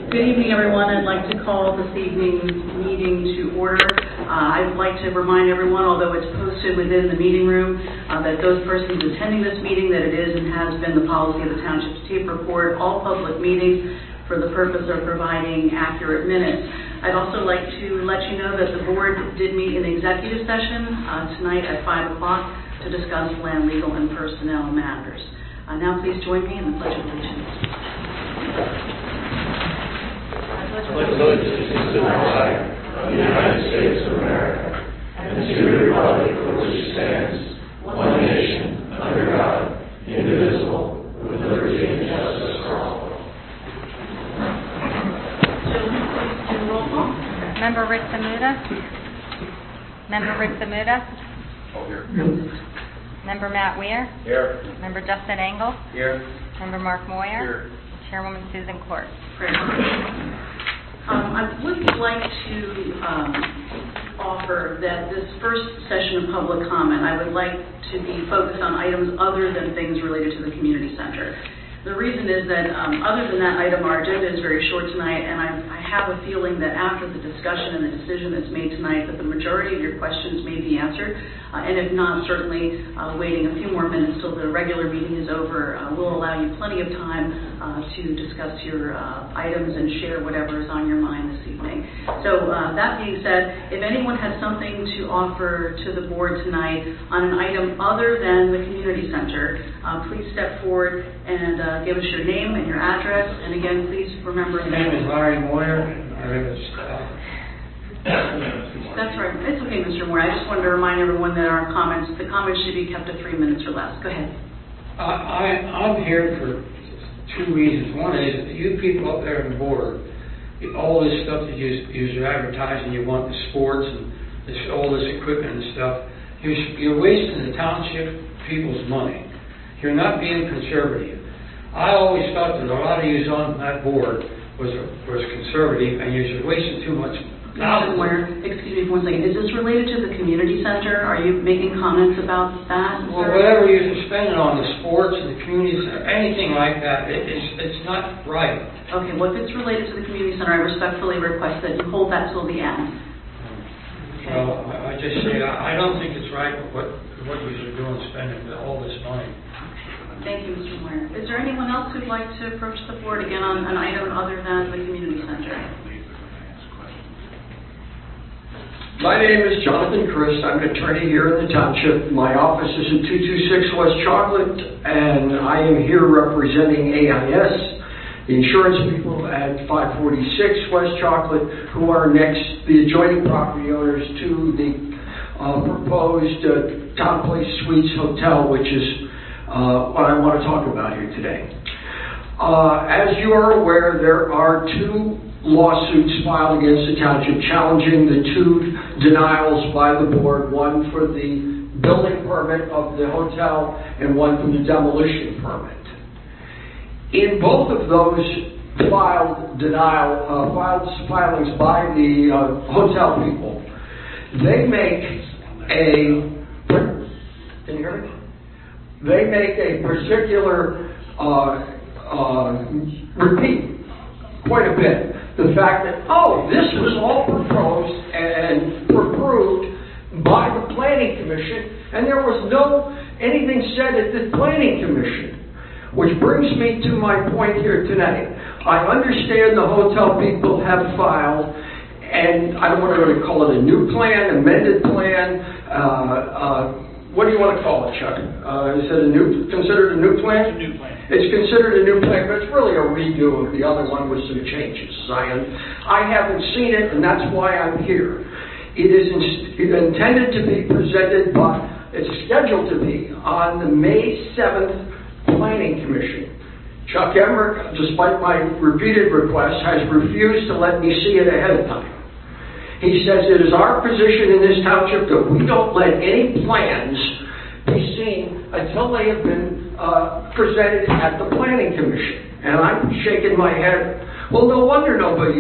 Good evening, everyone. I'd like to call this evening's meeting to order. I'd like to remind everyone, although it's posted within the meeting room, that those persons attending this meeting, that it is and has been the policy of the Township to tape record all public meetings for the purpose of providing accurate minutes. I'd also like to let you know that the board did meet in executive session tonight at 5 o'clock to discuss land, legal, and personnel matters. Now please join me in the Pledge of Allegiance. Allegiance to the flag of the United States of America and to the republic for which it stands, one nation, under God, indivisible, with liberty and justice for all. Member Rick Samuda. Member Rick Samuda. Here. Member Matt Weir. Here. Member Justin Engel. Here. Member Mark Moyer. Here. Chairwoman Susan Court. I would like to offer that this first session of public comment, I would like to be focused on items other than things related to the community center. The reason is that other than that item, our agenda is very short tonight, and I have a feeling that after the discussion and the decision that's made tonight, that the majority of your questions may be answered, and if not, certainly waiting a few more minutes till the regular meeting is over will allow you plenty of time to discuss your items and share whatever is on your mind this evening. So that being said, if anyone has something to offer to the board tonight on an item other than the community center, please step forward and give us your name and your address. And again, please remember. My name is Larry Moyer. That's right. It's okay, Mr. Moore. I just wanted to remind everyone that the comments should be kept to 3 minutes or less. Go ahead. I'm here for two reasons. One is that you people up there on the board, all this stuff that you're advertising, you want the sports and all this equipment and stuff, you're wasting the township people's money. You're not being conservative. I always thought that a lot of you on that board was conservative, and you're wasting too much. Mr. Moyer, excuse me for 1 second. Is this related to the community center? Are you making comments about that? Well, whatever you're spending on the sports and the community center, anything like that, it's not right. Okay, well, if it's related to the community center, I respectfully request that you hold that till the end. Okay. Well, I just say I don't think it's right what you're doing, spending all this money. Thank you, Mr. Moyer. Is there anyone else who'd like to approach the board again on an item other than the community center? My name is Jonathan Christ. I'm an attorney here in the township. My office is at 226 West Chocolate, and I am here representing AIS, the insurance people at 546 West Chocolate, who are the adjoining property owners to the proposed Town Place Suites Hotel, which is what I want to talk about here today. As you are aware, there are two lawsuits filed against the township challenging the two denials by the board, one for the building permit of the hotel and one for the demolition permit. In both of those filings by the hotel people, they make a particular repeat quite a bit the fact that, this was all proposed and approved by the Planning Commission, and there was anything said at the Planning Commission. Which brings me to my point here today. I understand the hotel people have filed, and I don't want to call it a new plan, amended plan, what do you want to call it, Chuck? Is it considered a new plan? It's a new plan. It's considered a new plan, but it's really a redo of the other one with some changes. I haven't seen it, and that's why I'm here. It is intended to be presented it's scheduled to be on the May 7th Planning Commission. Chuck Emmerich, despite my repeated requests, has refused to let me see it ahead of time. He says it is our position in this township that we don't let any plans be seen until they have been presented at the Planning Commission. And I'm shaking my head. Well, no wonder nobody,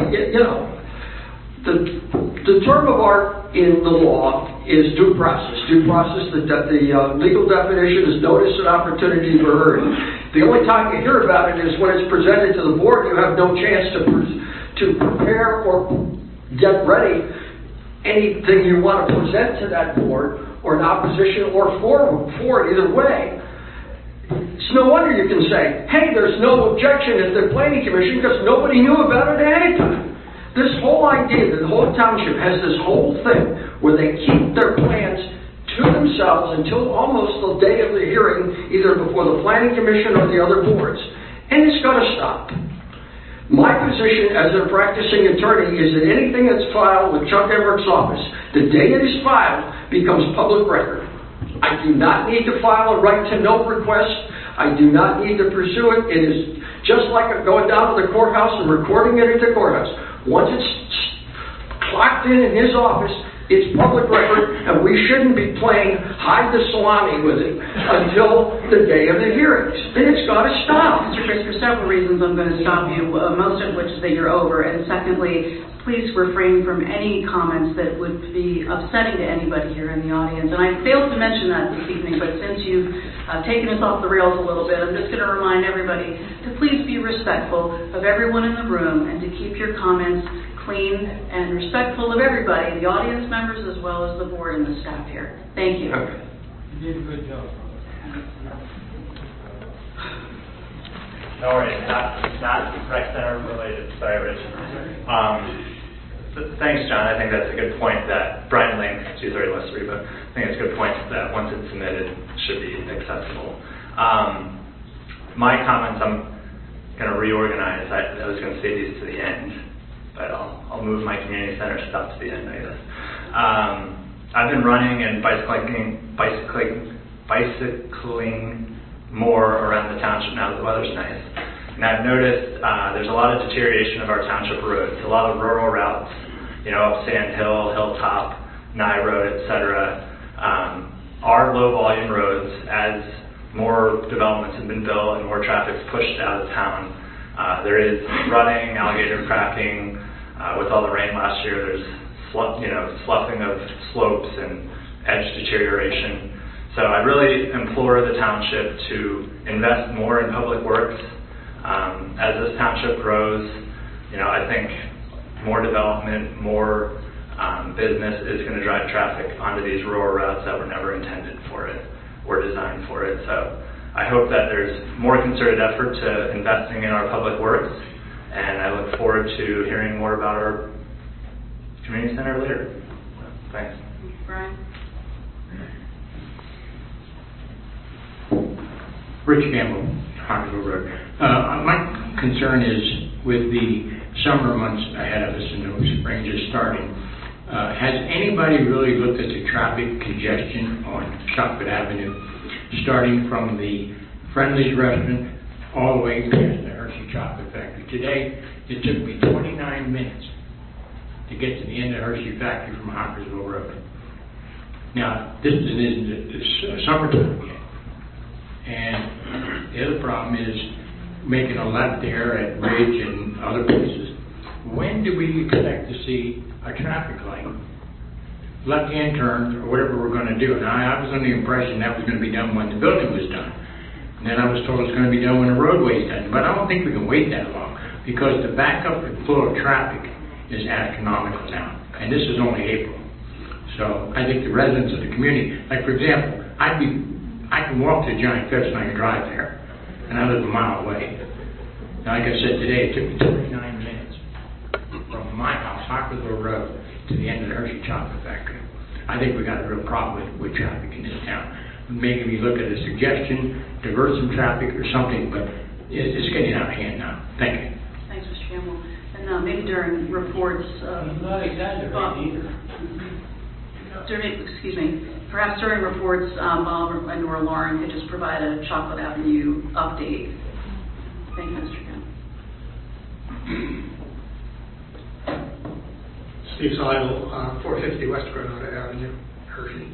the term of art in the law is due process. Due process, the legal definition is notice and opportunity for hearing. The only time you hear about it is when it's presented to the board. You have no chance to to prepare or get ready anything you want to present to that board, or in opposition or for it, either way. It's no wonder you can say, hey, there's no objection at the planning commission because nobody knew about it at any time. This whole idea that the whole township has this whole thing where they keep their plans to themselves until almost the day of the hearing, either before the planning commission or the other boards. And it's got to stop. My position as a practicing attorney is that anything that's filed with Chuck Everett's office, the day it is filed, becomes public record. I do not need to file a right to know request. I do not need to pursue it. It is just like going down to the courthouse and recording it at the courthouse. Once it's clocked in his office, it's public record, and we shouldn't be playing hide the salami with it until the day of the hearings. And it's got to stop. Mr. Chris, for several reasons I'm going to stop you, most of which is that you're over. And secondly, please refrain from any comments that would be upsetting to anybody here in the audience. And I failed to mention that this evening, but since you've taken us off the rails a little bit, I'm just going to remind everybody to please be respectful of everyone in the room and to keep your comments clean and respectful of everybody, the audience members as well as the board and the staff here. Thank you. You did a good job. No worries, not rec center related. Sorry, Rich. Thanks, John. I think that's a good point that Brian Link, 230 West Reba, I think it's a good point that once it's submitted, it should be accessible. My comments, I'm going to reorganize. I was going to say these to the end, but I'll move my community center stuff to the end, I guess. I've been running and bicycling more around the township now that the weather's nice. And I've noticed there's a lot of deterioration of our township roads, a lot of rural routes, up Sand Hill, Hilltop, Nye Road, etc. Are low volume roads. As more developments have been built and more traffic's pushed out of town, there is rutting, alligator cracking. With all the rain last year, there's sloughing of slopes and edge deterioration. So I really implore the township to invest more in public works. As this township grows, I think more development, more business is going to drive traffic onto these rural routes that were never intended for it or designed for it. So I hope that there's more concerted effort to investing in our public works, and I look forward to hearing more about our community center later. Thanks. Brian? Rich Campbell, Hockersville Road. My concern is with the summer months ahead of us and the spring just starting. Has anybody really looked at the traffic congestion on Chocolate Avenue, starting from the Friendly's restaurant all the way past the Hershey Chocolate Factory? Today, it took me 29 minutes to get to the end of Hershey Factory from Hockersville Road. Now, this isn't the summertime yet. And the other problem is making a left there at Ridge and other places. When do we expect to see a traffic light, left-hand turns, or whatever we're going to do? Now, I was under the impression that was going to be done when the building was done. And then I was told it's going to be done when the roadway is done. But I don't think we can wait that long, because the backup and flow of traffic is astronomical now. And this is only April. So I think the residents of the community, like for example, I can walk to Giant Fish and I can drive there, and I live a mile away. Now, like I said today, it took me 29 minutes from my house, Hockersville Road, to the end of the Hershey Chocolate Factory. I think we got a real problem with traffic in this town. Maybe we look at a suggestion, divert some traffic or something, but it's getting out of hand now. Thank you. Thanks, Mr. Campbell. And maybe during reports... not exaggerating either. Perhaps during reports, Bob and or Lauren could just provide a Chocolate Avenue update. Thank you, Mr. Campbell. Steve Seidel, 450 West Granada Avenue, Hershey.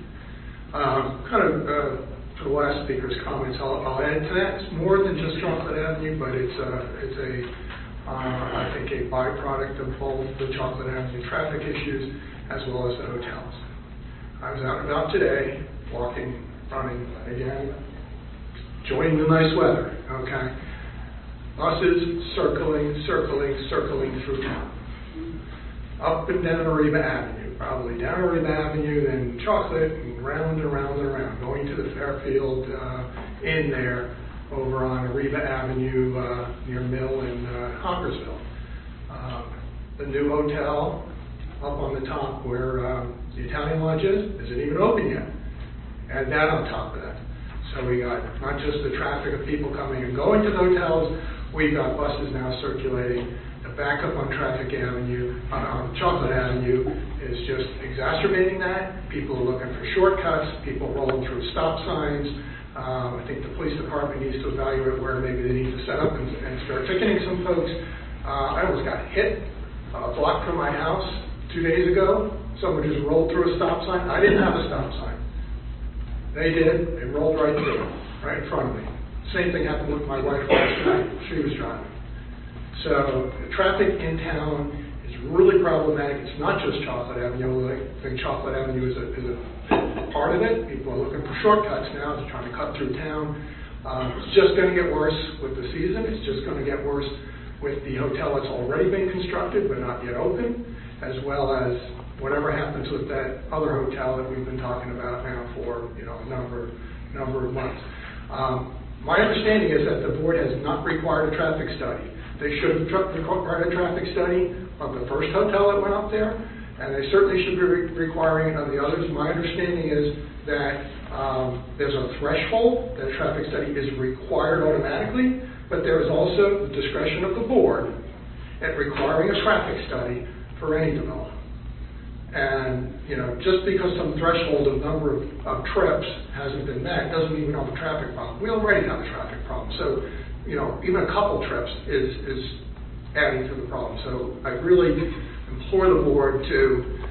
To the last speaker's comments, I'll add to that. It's more than just Chocolate Avenue, but it's I think a byproduct of both the Chocolate Avenue traffic issues as well as the hotels. I was out and about today, walking, running, again, enjoying the nice weather, okay? buses circling through town. Up and down Ariba Avenue, probably down Ariba Avenue, then Chocolate, and round and round and around, going to the Fairfield Inn there, over on Ariba Avenue near Mill and Honkersville. The new hotel up on the top where the Italian Lodge isn't even open yet. Add that on top of that. So we got not just the traffic of people coming and going to the hotels, we got buses now circulating. The backup on Chocolate Avenue is just exacerbating that. People are looking for shortcuts, people rolling through stop signs. I think the police department needs to evaluate where maybe they need to set up and start ticketing some folks. I almost got hit a block from my house 2 days ago. Someone just rolled through a stop sign. I didn't have a stop sign. They did. They rolled right through, right in front of me. Same thing happened with my wife last night. She was driving. So the traffic in town is really problematic. It's not just Chocolate Avenue. I think Chocolate Avenue is a part of it. People are looking for shortcuts now. They're trying to cut through town. It's just going to get worse with the season. It's just going to get worse with the hotel that's already been constructed but not yet open, as well as whatever happens with that other hotel that we've been talking about now for a number of months. My understanding is that the board has not required a traffic study. They should have required a traffic study of the first hotel that went up there, and they certainly should be requiring it on the others. My understanding is that there's a threshold that a traffic study is required automatically, but there is also the discretion of the board at requiring a traffic study for any development. And, just because some threshold of number of trips hasn't been met doesn't mean we don't have a traffic problem. We already have a traffic problem. So, even a couple trips is adding to the problem. So I really implore the board to,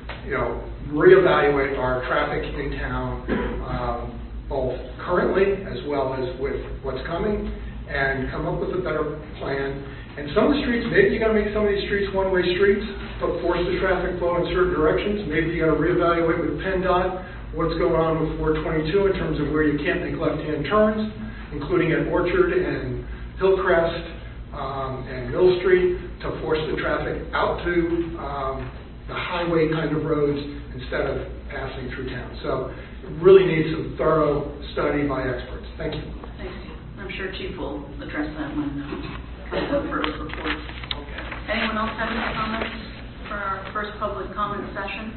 reevaluate our traffic in town, both currently as well as with what's coming, and come up with a better plan. And some of the streets, maybe you got to make some of these streets one-way streets, but force the traffic flow in certain directions. Maybe you got to reevaluate with PennDOT what's going on with 422 in terms of where you can't make left-hand turns, including at Orchard and Hillcrest and Mill Street, to force the traffic out to the highway kind of roads instead of passing through town. So it really needs some thorough study by experts. Thank you. Thanks. I'm sure Chief will address that when comes up for his report. Anyone else have any comments for our first public comment session?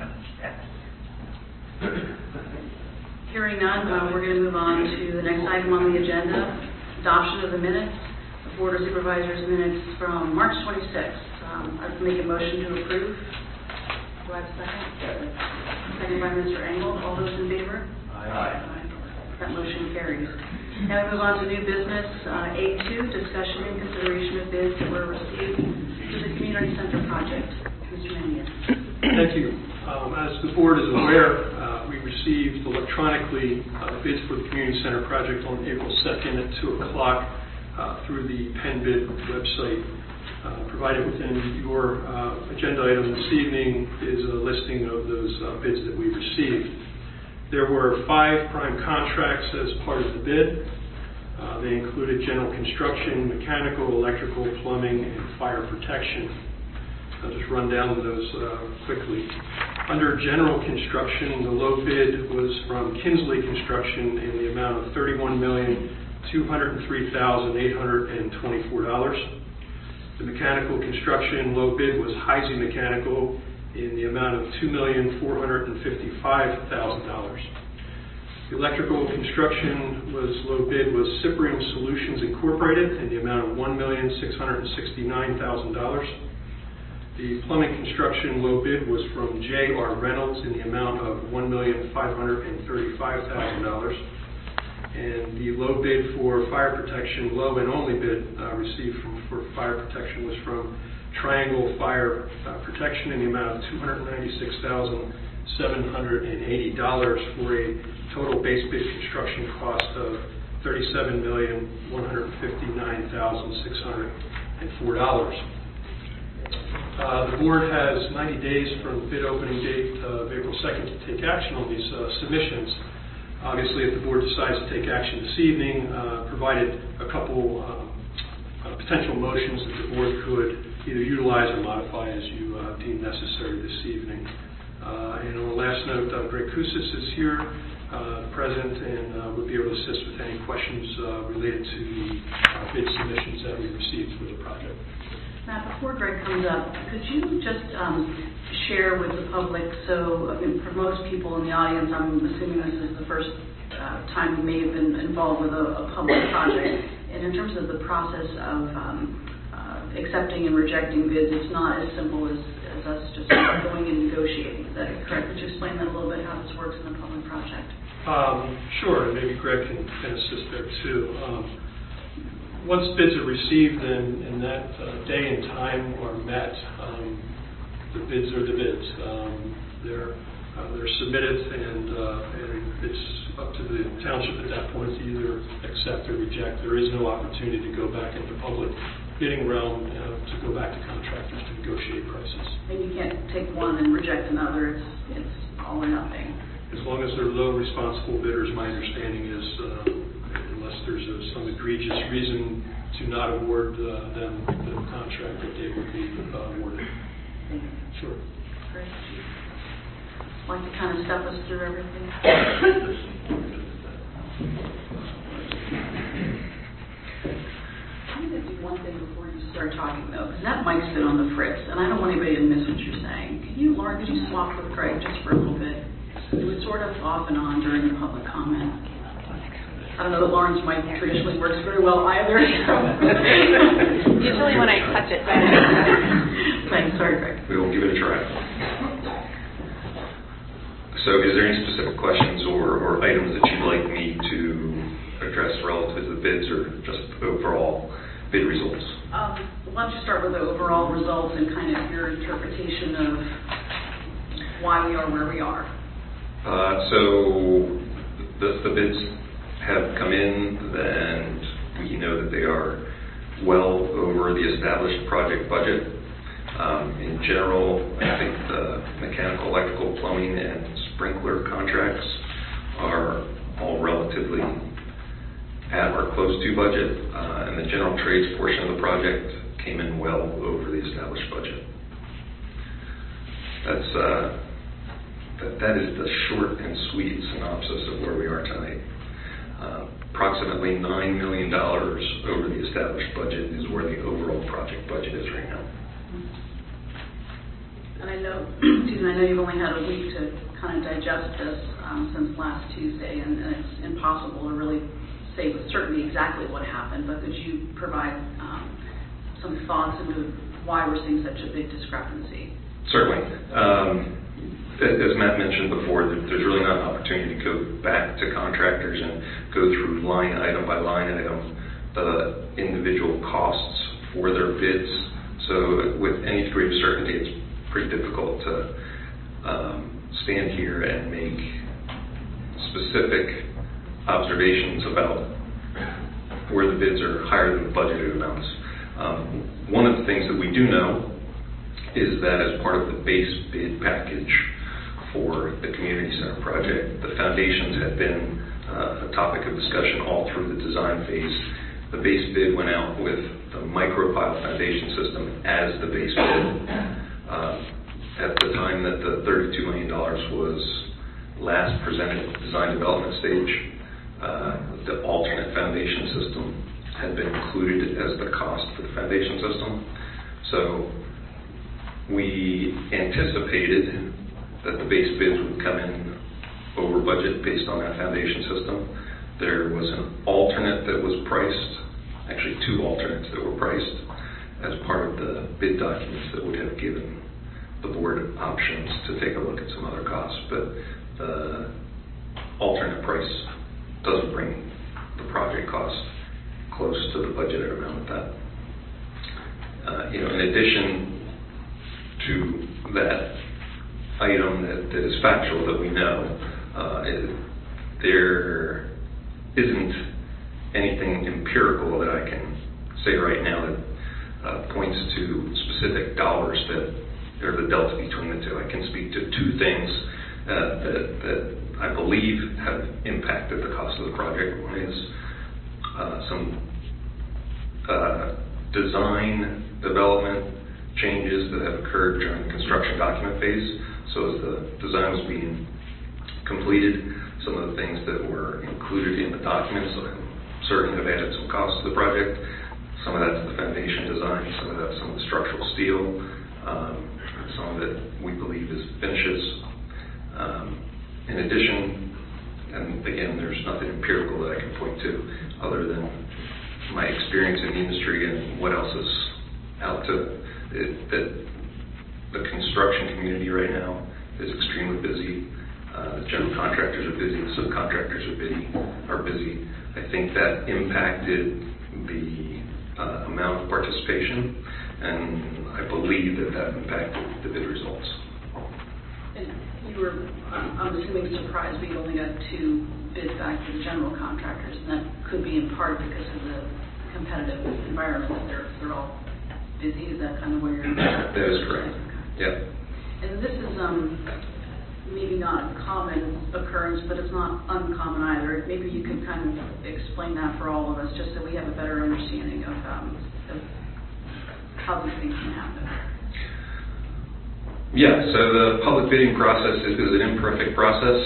Hearing none, we're going to move on to the next item on the agenda, adoption of the minutes, the Board of Supervisors minutes from March 26th. I'd make a motion to approve. Do I have a second? Second by Mr. Engel. All those in favor? Aye. That motion carries. Now we move on to new business, A2, discussion and consideration of bids that were received to the community center project. Mr. Mannion. Thank you. As the board is aware, we received electronically bids for the community center project on April 2nd at 2 o'clock through the PennBid website. Provided within your agenda item this evening is a listing of those bids that we received. There were 5 prime contracts as part of the bid. They included general construction, mechanical, electrical, plumbing, and fire protection. I'll just run down those quickly. Under general construction, the low bid was from Kinsley Construction in the amount of $31,203,824. The mechanical construction low bid was Heisey Mechanical in the amount of $2,455,000. The electrical construction low bid was Cyprian Solutions Incorporated in the amount of $1,669,000. The plumbing construction low bid was from J.R. Reynolds in the amount of $1,535,000. And the low bid for fire protection, low and only bid received for fire protection was from Triangle Fire Protection in the amount of $296,780 for a total base bid construction cost of $37,159,604. The board has 90 days from the bid opening date of April 2nd to take action on these submissions. Obviously, if the board decides to take action this evening, provided a couple potential motions that the board could either utilize or modify as you deem necessary this evening. And on the last note, Greg Koussis is here, present, and would be able to assist with any questions related to the bid submissions that we received for the project. Matt, before Greg comes up, could you just share with the public, so for most people in the audience, I'm assuming this is the first time you may have been involved with a public project, and in terms of the process of accepting and rejecting bids, it's not as simple as us just going and negotiating. Is that correct? Could you explain that a little bit, how this works in a public project? Sure, and maybe Greg can assist there too. Once bids are received and that day and time are met, the bids are the bids. They're submitted, and it's up to the township at that point to either accept or reject. There is no opportunity to go back into public bidding realm to go back to contractors to negotiate prices. And you can't take one and reject another. It's all or nothing. As long as they're low responsible bidders, my understanding is, unless there's some egregious reason to not award them the contract, that they would be awarded. Thank you. Sure. Great. Like to kind of step us through everything? I'm going to do one thing before you start talking, though, because that mic's been on the fritz, and I don't want anybody to miss what you're saying. Lauren, could you swap with Greg just for a little bit? It was sort of off and on during the public comment. I don't know that Lauren's mic traditionally works very well either. Usually when I touch it. Thanks. Sorry, Greg. We will give it a try. So is there any specific questions or items that you'd like me to address relative to the bids or just overall bid results? Why don't you start with the overall results and kind of your interpretation of why we are where we are? So the bids have come in, and we know that they are well over the established project budget. In general, I think the mechanical, electrical, plumbing, and sprinkler contracts are all relatively at or close to budget, and the general trades portion of the project came in well over the established budget. That is the short and sweet synopsis of where we are tonight. Approximately $9 million over the established budget is where the overall project budget is right now. And I know, you've only had a week to kind of digest this since last Tuesday, and it's impossible to really say with certainty exactly what happened, but could you provide some thoughts into why we're seeing such a big discrepancy? Certainly. As Matt mentioned before, there's really not an opportunity to go back to contractors and go through line item by line item the individual costs for their bids. So with any degree of certainty, it's pretty difficult to stand here and make specific observations about where the bids are higher than the budgeted amounts. One of the things that we do know is that as part of the base bid package for the community center project, the foundations had been a topic of discussion all through the design phase. The base bid went out with the micropile foundation system as the base bid. At the time that the $32 million was last presented at the design development stage, the alternate foundation system had been included as the cost for the foundation system. So we anticipated that the base bids would come in over budget based on that foundation system. There was an alternate that was priced, actually two alternates that were priced as part of the bid documents that would have given the board options to take a look at some other costs. But the alternate price doesn't bring the project cost close to the budgeted amount of that. In addition to that item that is factual that we know, there isn't anything empirical that I can say right now that points to specific dollars that are the delta between the two. I can speak to two things that I believe have impacted the cost of the project. One is some design development changes that have occurred during the construction document phase. So as the design was being completed, some of the things that were included in the documents certainly have added some cost to the project. Some of that's the foundation design, some of that's some of the structural steel, some of it we believe is finishes. In addition, and again, there's nothing empirical that I can point to other than my experience in the industry and what else is out to it, that the construction community right now is extremely busy. The general contractors are busy, the subcontractors are busy. I think that impacted the amount of participation, and I believe that impacted the bid results. And you were, I'm assuming, surprised we only got 2 bids back to the general contractors, and that could be in part because of the competitive environment that they're all busy. Is that kind of where you're at? That is correct. Yeah. And this is maybe not a common occurrence, but it's not uncommon either. Maybe you could kind of explain that for all of us, just so we have a better understanding of how these things can happen. Yeah, so the public bidding process is an imperfect process.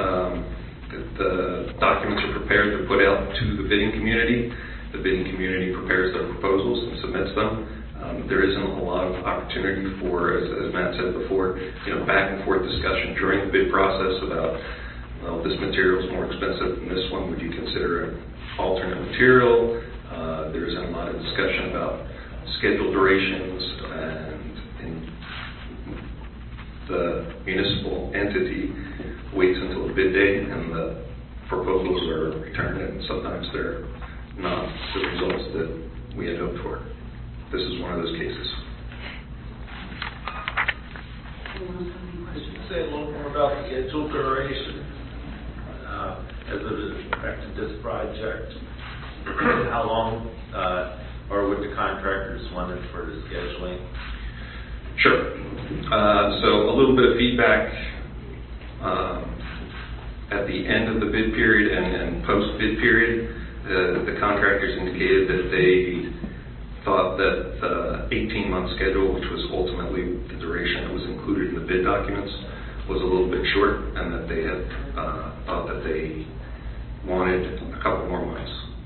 The documents are prepared to put out to the bidding community. The bidding community prepares their proposals and submits them. There isn't a lot of opportunity for, as Matt said before, back and forth discussion during the bid process about, well, this material is more expensive than this one. Would you consider an alternate material? There isn't a lot of discussion about schedule durations, and the municipal entity waits until the bid day and the proposals are returned, and sometimes they're not the results that we had hoped for. This is one of those cases. Could you say a little more about the schedule duration as it has affected this project? How long or would the contractors want it for the scheduling? Sure. So a little bit of feedback at the end of the bid period and post-bid period. The contractors indicated that they thought that the 18-month schedule, which was ultimately the duration that was included in the bid documents, was a little bit short, and that they had thought that they wanted a couple more months.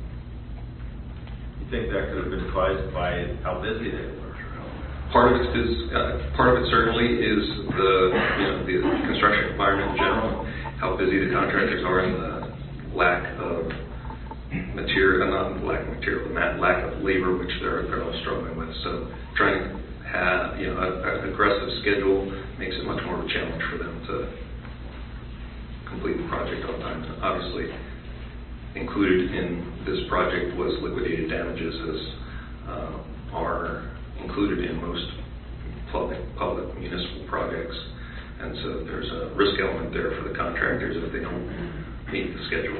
You think that could have been caused by how busy they were? Part of it certainly is the construction environment in general, how busy the contractors are, and the lack of material, not lack of material, lack of labor, which they're all struggling with. So trying to have an aggressive schedule makes it much more of a challenge for them to complete the project on time. And obviously, included in this project was liquidated damages, as are included in most public municipal projects. And so there's a risk element there for the contractors if they don't meet the schedule.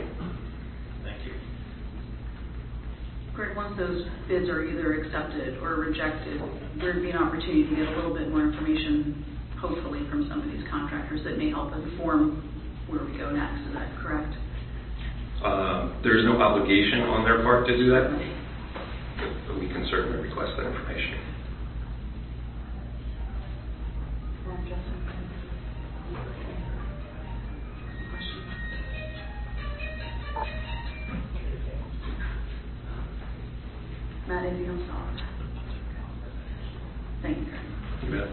Greg, once those bids are either accepted or rejected, there'd be an opportunity to get a little bit more information, hopefully, from some of these contractors that may help inform where we go next. Is that correct? There's no obligation on their part to do that, but we can certainly request that information. Matt, anything else? Thank you. You bet.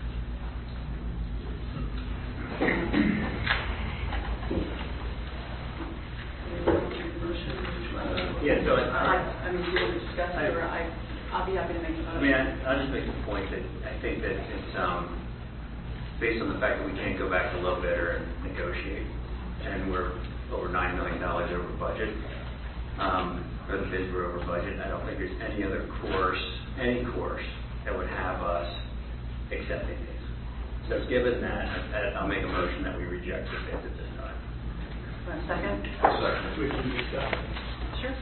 Yeah, so I mean, you want to discuss it, or I'll be happy to make a motion. I mean, I'll just make the point that I think that it's based on the fact that we can't go back to low bidder and negotiate, and we're over $9 million over budget. Or the bids were over budget. I don't think there's any other course, that would have us accepting these. So given that, I'll make a motion that we reject the bids at this time. Second? Second. We can discuss. Sure.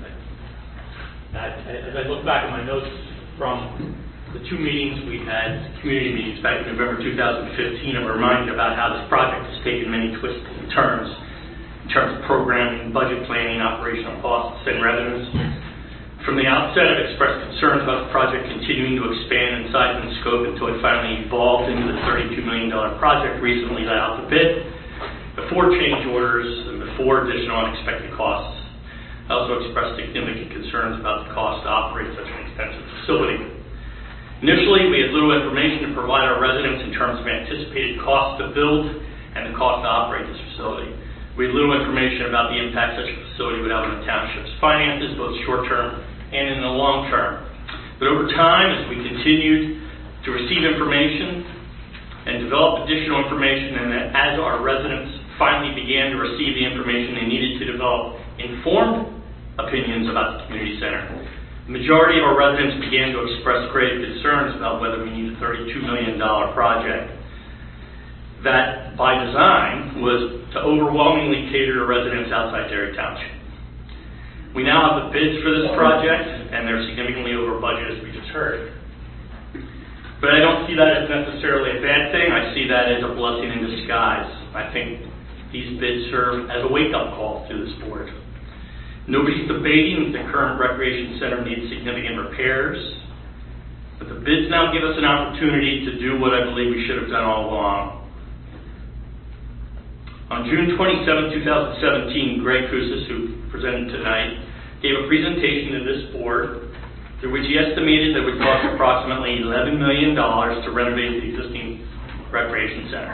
As I look back at my notes from the 2 meetings we had, community meetings back in November 2015, I'm reminded about how this project has taken many twists and turns in terms of programming, budget planning, operational costs, and revenues. From the outset, I've expressed concerns about the project continuing to expand in size and scope until it finally evolved into the $32 million project recently let out to bid, before change orders and before additional unexpected costs. I also expressed significant concerns about the cost to operate such an expensive facility. Initially, we had little information to provide our residents in terms of anticipated costs to build and the cost to operate this facility. We had little information about the impact such a facility would have on the township's finances, both short-term and in the long term. But over time, as we continued to receive information and develop additional information, and as our residents finally began to receive the information they needed to develop informed opinions about the community center, the majority of our residents began to express grave concerns about whether we need a $32 million project that, by design, was to overwhelmingly cater to residents outside Derry Township. We now have the bids for this project, and they're significantly over budget, as we just heard. But I don't see that as necessarily a bad thing. I see that as a blessing in disguise. I think these bids serve as a wake-up call to this board. Nobody's debating that the current recreation center needs significant repairs, but the bids now give us an opportunity to do what I believe we should have done all along. On June 27, 2017, Greg Koussis, who presented tonight, gave a presentation to this board through which he estimated that it would cost approximately $11 million to renovate the existing recreation center.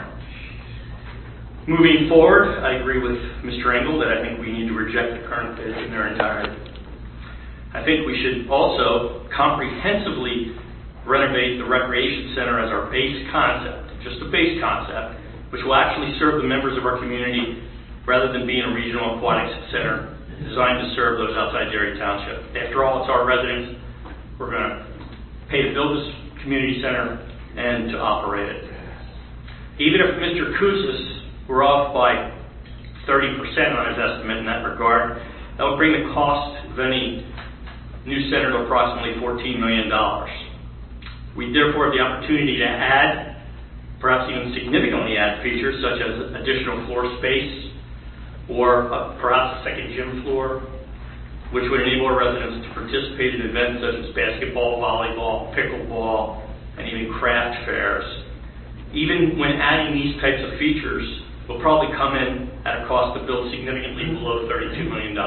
Moving forward, I agree with Mr. Engel that I think we need to reject the current bids in their entirety. I think we should also comprehensively renovate the recreation center as our base concept, just a base concept, which will actually serve the members of our community rather than being a regional aquatics center designed to serve those outside Derry Township. After all, it's our residents. We're going to pay to build this community center and to operate it. Even if Mr. Koussis were off by 30% on his estimate in that regard, that would bring the cost of any new center to approximately $14 million. We therefore have the opportunity to add, perhaps even significantly add, features such as additional floor space or perhaps a second gym floor, which would enable our residents to participate in events such as basketball, volleyball, pickleball, and even craft fairs. Even when adding these types of features, will probably come in at a cost to build significantly below $32 million.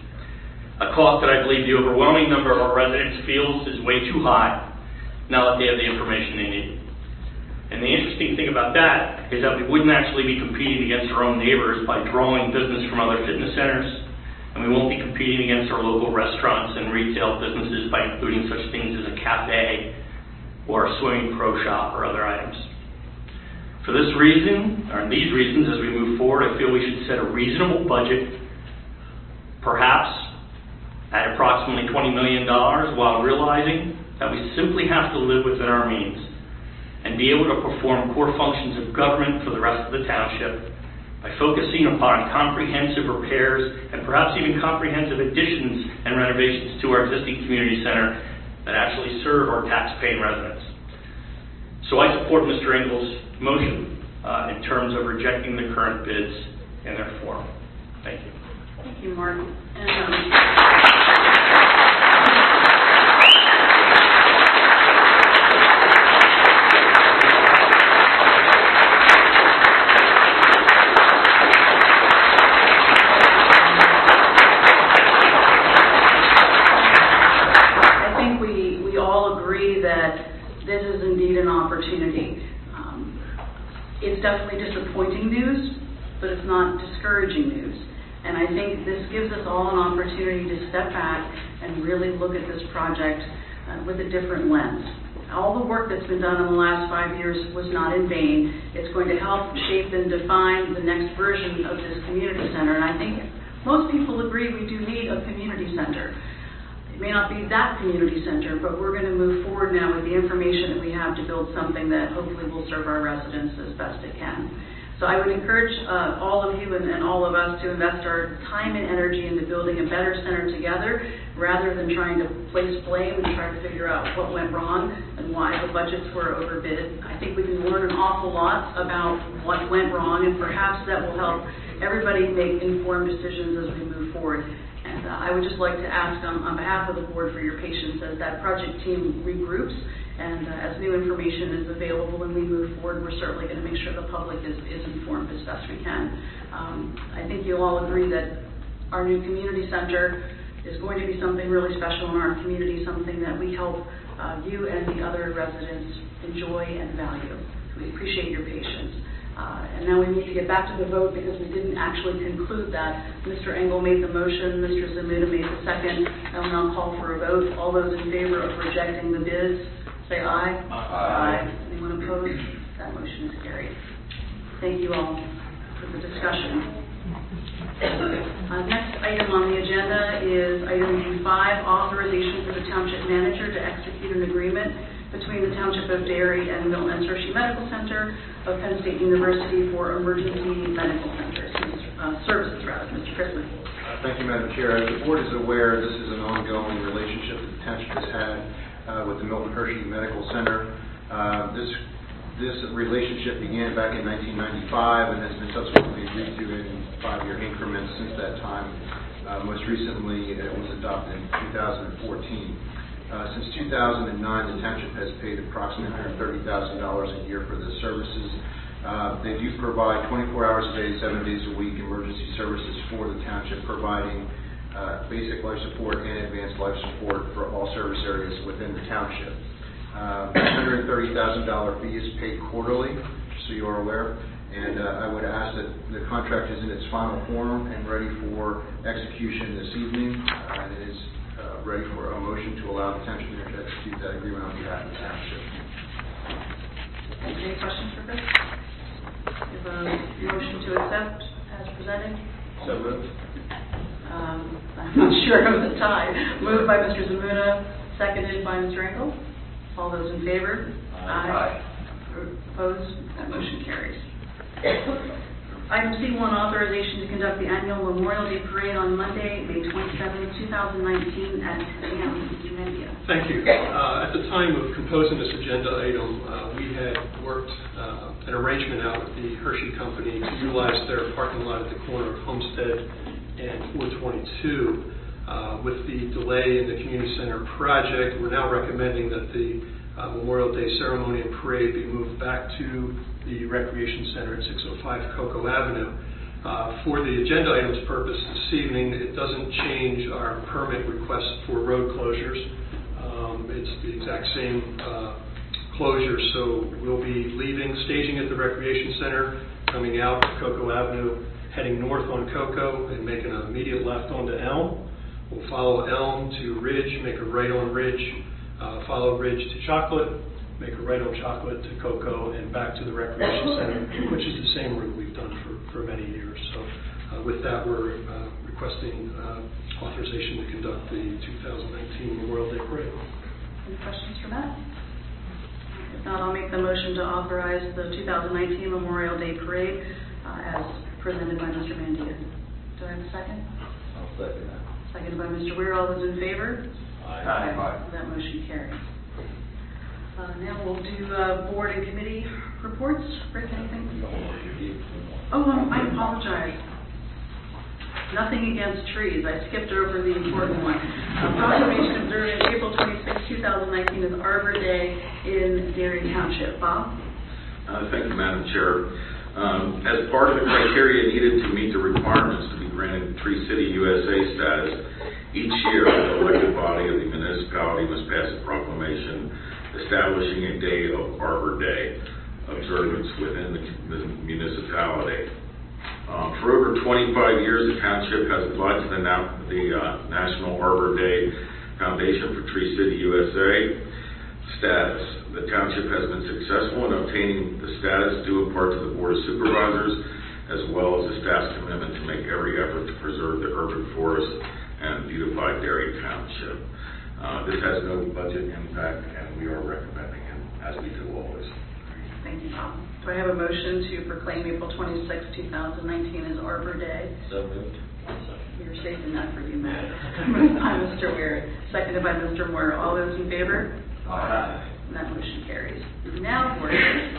A cost that I believe the overwhelming number of our residents feels is way too high now that they have the information they need. And the interesting thing about that is that we wouldn't actually be competing against our own neighbors by drawing business from other fitness centers, and we won't be competing against our local restaurants and retail businesses by including such things as a cafe or a swimming pro shop or other items. For this reason, or these reasons, as we move forward, I feel we should set a reasonable budget, perhaps at approximately $20 million, while realizing that we simply have to live within our means and be able to perform core functions of government for the rest of the township by focusing upon comprehensive repairs and perhaps even comprehensive additions and renovations to our existing community center that actually serve our tax-paying residents. So I support Mr. Engel's motion in terms of rejecting the current bids in their form. Thank you. Thank you, Mark. This is indeed an opportunity. It's definitely disappointing news, but it's not discouraging news. And I think this gives us all an opportunity to step back and really look at this project with a different lens. All the work that's been done in the last 5 years was not in vain. It's going to help shape and define the next version of this community center. And I think most people agree we do need a community center. It may not be that community center, but we're going to move forward now with the information that we have to build something that hopefully will serve our residents as best it can. So I would encourage all of you and all of us to invest our time and energy into building a better center together rather than trying to place blame and try to figure out what went wrong and why the budgets were overbid. I think we can learn an awful lot about what went wrong, and perhaps that will help everybody make informed decisions as we move forward. And And I would just like to ask on behalf of the board for your patience as that project team regroups and as new information is available and we move forward, we're certainly going to make sure the public is informed as best we can. I think you'll all agree that our new community center is going to be something really special in our community, something that we hope you and the other residents enjoy and value. We appreciate your patience. And now we need to get back to the vote because we didn't actually conclude that. Mr. Engel made the motion, Mr. Zamuda made the second. I will now call for a vote. All those in favor of rejecting the bids, say aye. Aye. Anyone opposed? That motion is carried. Thank you all for the discussion. Next item on the agenda is item D5, authorization for the township manager to execute an agreement between the Township of Derry and Milton S. Hershey Medical Center of Penn State University for emergency medical services. Mr. Chrisman. Thank you, Madam Chair. As the board is aware, this is an ongoing relationship that the township has had with the Milton Hershey Medical Center. This relationship began back in 1995 and has been subsequently agreed to in 5-year increments since that time. Most recently, it was adopted in 2014. Since 2009, the township has paid approximately $130,000 a year for the services. They do provide 24 hours a day, 7 days a week emergency services for the township, providing basic life support and advanced life support for all service areas within the township. $130,000 fee is paid quarterly, so you are aware. And I would ask that the contract is in its final form and ready for execution this evening. And it is ready for a motion to allow the township to execute that agreement on behalf of the township. Any questions for Chris? Is a motion to accept as presented? So moved. I'm not sure of the tie. Moved by Mr. Zamuda, seconded by Mr. Engel. All those in favor? Aye. Opposed? That motion carries. Item C1, authorization to conduct the annual Memorial Day Parade on Monday, May 27, 2019 at 10 a.m. Mr. Mendia. Thank you. At the time of composing this agenda item, we had worked an arrangement out with the Hershey Company to utilize their parking lot at the corner of Homestead and 422. With the delay in the community center project, we're now recommending that the Memorial Day ceremony and parade be moved back to the Recreation Center at 605 Cocoa Avenue. For the agenda items purpose this evening, it doesn't change our permit request for road closures. It's the exact same closure, so we'll be leaving staging at the Recreation Center, coming out to Cocoa Avenue, heading north on Cocoa, and making an immediate left onto Elm. We'll follow Elm to Ridge, make a right on Ridge, follow Ridge to Chocolate, make a right on Chocolate to Cocoa, and back to the Recreation Center, which is the same route we've done for many years. So with that, we're requesting authorization to conduct the 2019 Memorial Day Parade. Any questions for Matt? If not, I'll make the motion to authorize the 2019 Memorial Day Parade as presented by Mr. Mandia. Do I have a second? I'll second that. Seconded by Mr. Weir. All those in favor? Aye. That motion carries. Now we'll do board and committee reports. Rick, anything? Oh, I apologize. Nothing against trees. I skipped over the important one. Proclamation observed April 26, 2019 is Arbor Day in Derry Township. Bob? Thank you, Madam Chair. As part of the criteria needed to meet the requirements to be granted Tree City USA status, each year the elected body of the municipality must pass a proclamation establishing a day of Arbor Day observance within the municipality. For over 25 years, the township has applied to the National Arbor Day Foundation for Tree City USA status. The township has been successful in obtaining the status due in part to the Board of Supervisors, as well as the staff's commitment to make every effort to preserve the urban forest and beautify Derry Township. This has no budget impact, and we are recommending it, as we do always. Thank you, Bob. Do I have a motion to proclaim April 26, 2019 as Arbor Day? So moved. You're saving that for you, Matt. Moved by Mr. Weir, seconded by Mr. Moore. All those in favor? Aye. And that motion carries. Now, board.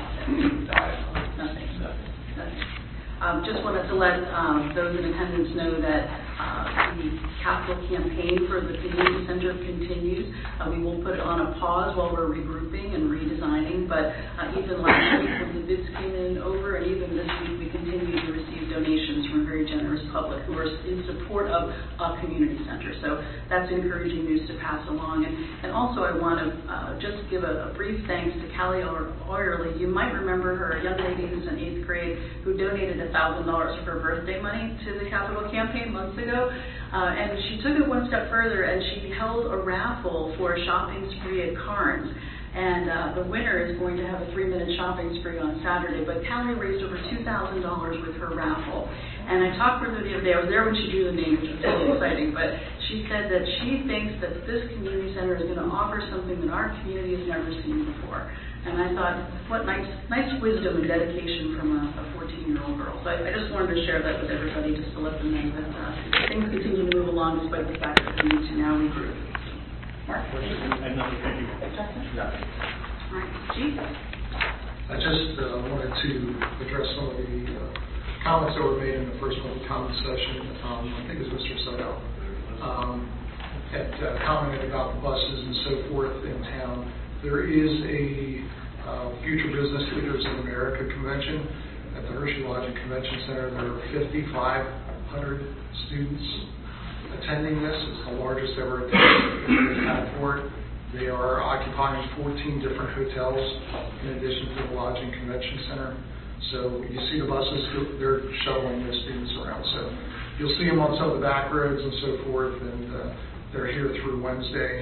Nothing. Just wanted to let those in attendance know that the capital campaign for the community center continues. We will put it on a pause while we're regrouping and redesigning, but even last week when the bids came in over, and even this week, we continue to receive donations from a very generous public who are in support of a community center. So that's encouraging news to pass along. And also I want to just give a brief thanks to Callie Oyerly. You might remember her, a young lady who's in 8th grade who donated $1,000 of her birthday money to the capital campaign months ago. And she took it one step further, and she held a raffle for a shopping spree at Carnes. And the winner is going to have a 3-minute shopping spree on Saturday. But Callie raised over $2,000 with her raffle. And I talked with her the other day. I was there when she drew the name, which was really exciting. But she said that she thinks that this community center is going to offer something that our community has never seen before. And I thought, what nice wisdom and dedication from a 14-year-old girl. So I just wanted to share that with everybody, just to let them know that things continue to move along despite the fact that we need to now regroup. Mark? I have nothing. Thank you. Justin? Nothing. All right. Chief? I just wanted to address some of the comments that were made in the first public comment session. I think it was Mr. Seidel had commented about the buses and so forth in town. There is a Future Business Leaders in America convention at the Hershey Lodge Convention Center. There are 5,500 students attending this. It's the largest ever attendance they've had for it. They are occupying 14 different hotels in addition to the Lodging Convention Center. So you see the buses, they're shuttling the students around. So you'll see them on some of the back roads and so forth, and they're here through Wednesday.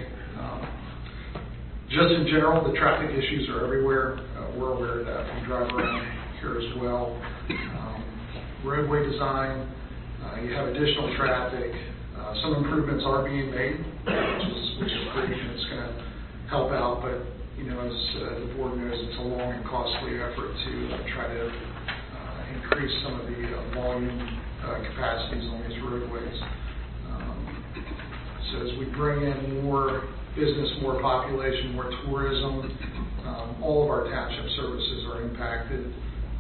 Just in general, the traffic issues are everywhere. We're aware of that. We drive around here as well. Roadway design, you have additional traffic. Some improvements are being made, which is great, and it's going to help out. But as the board knows, it's a long and costly effort to try to increase some of the volume capacities on these roadways. So as we bring in more business, more population, more tourism, all of our township services are impacted.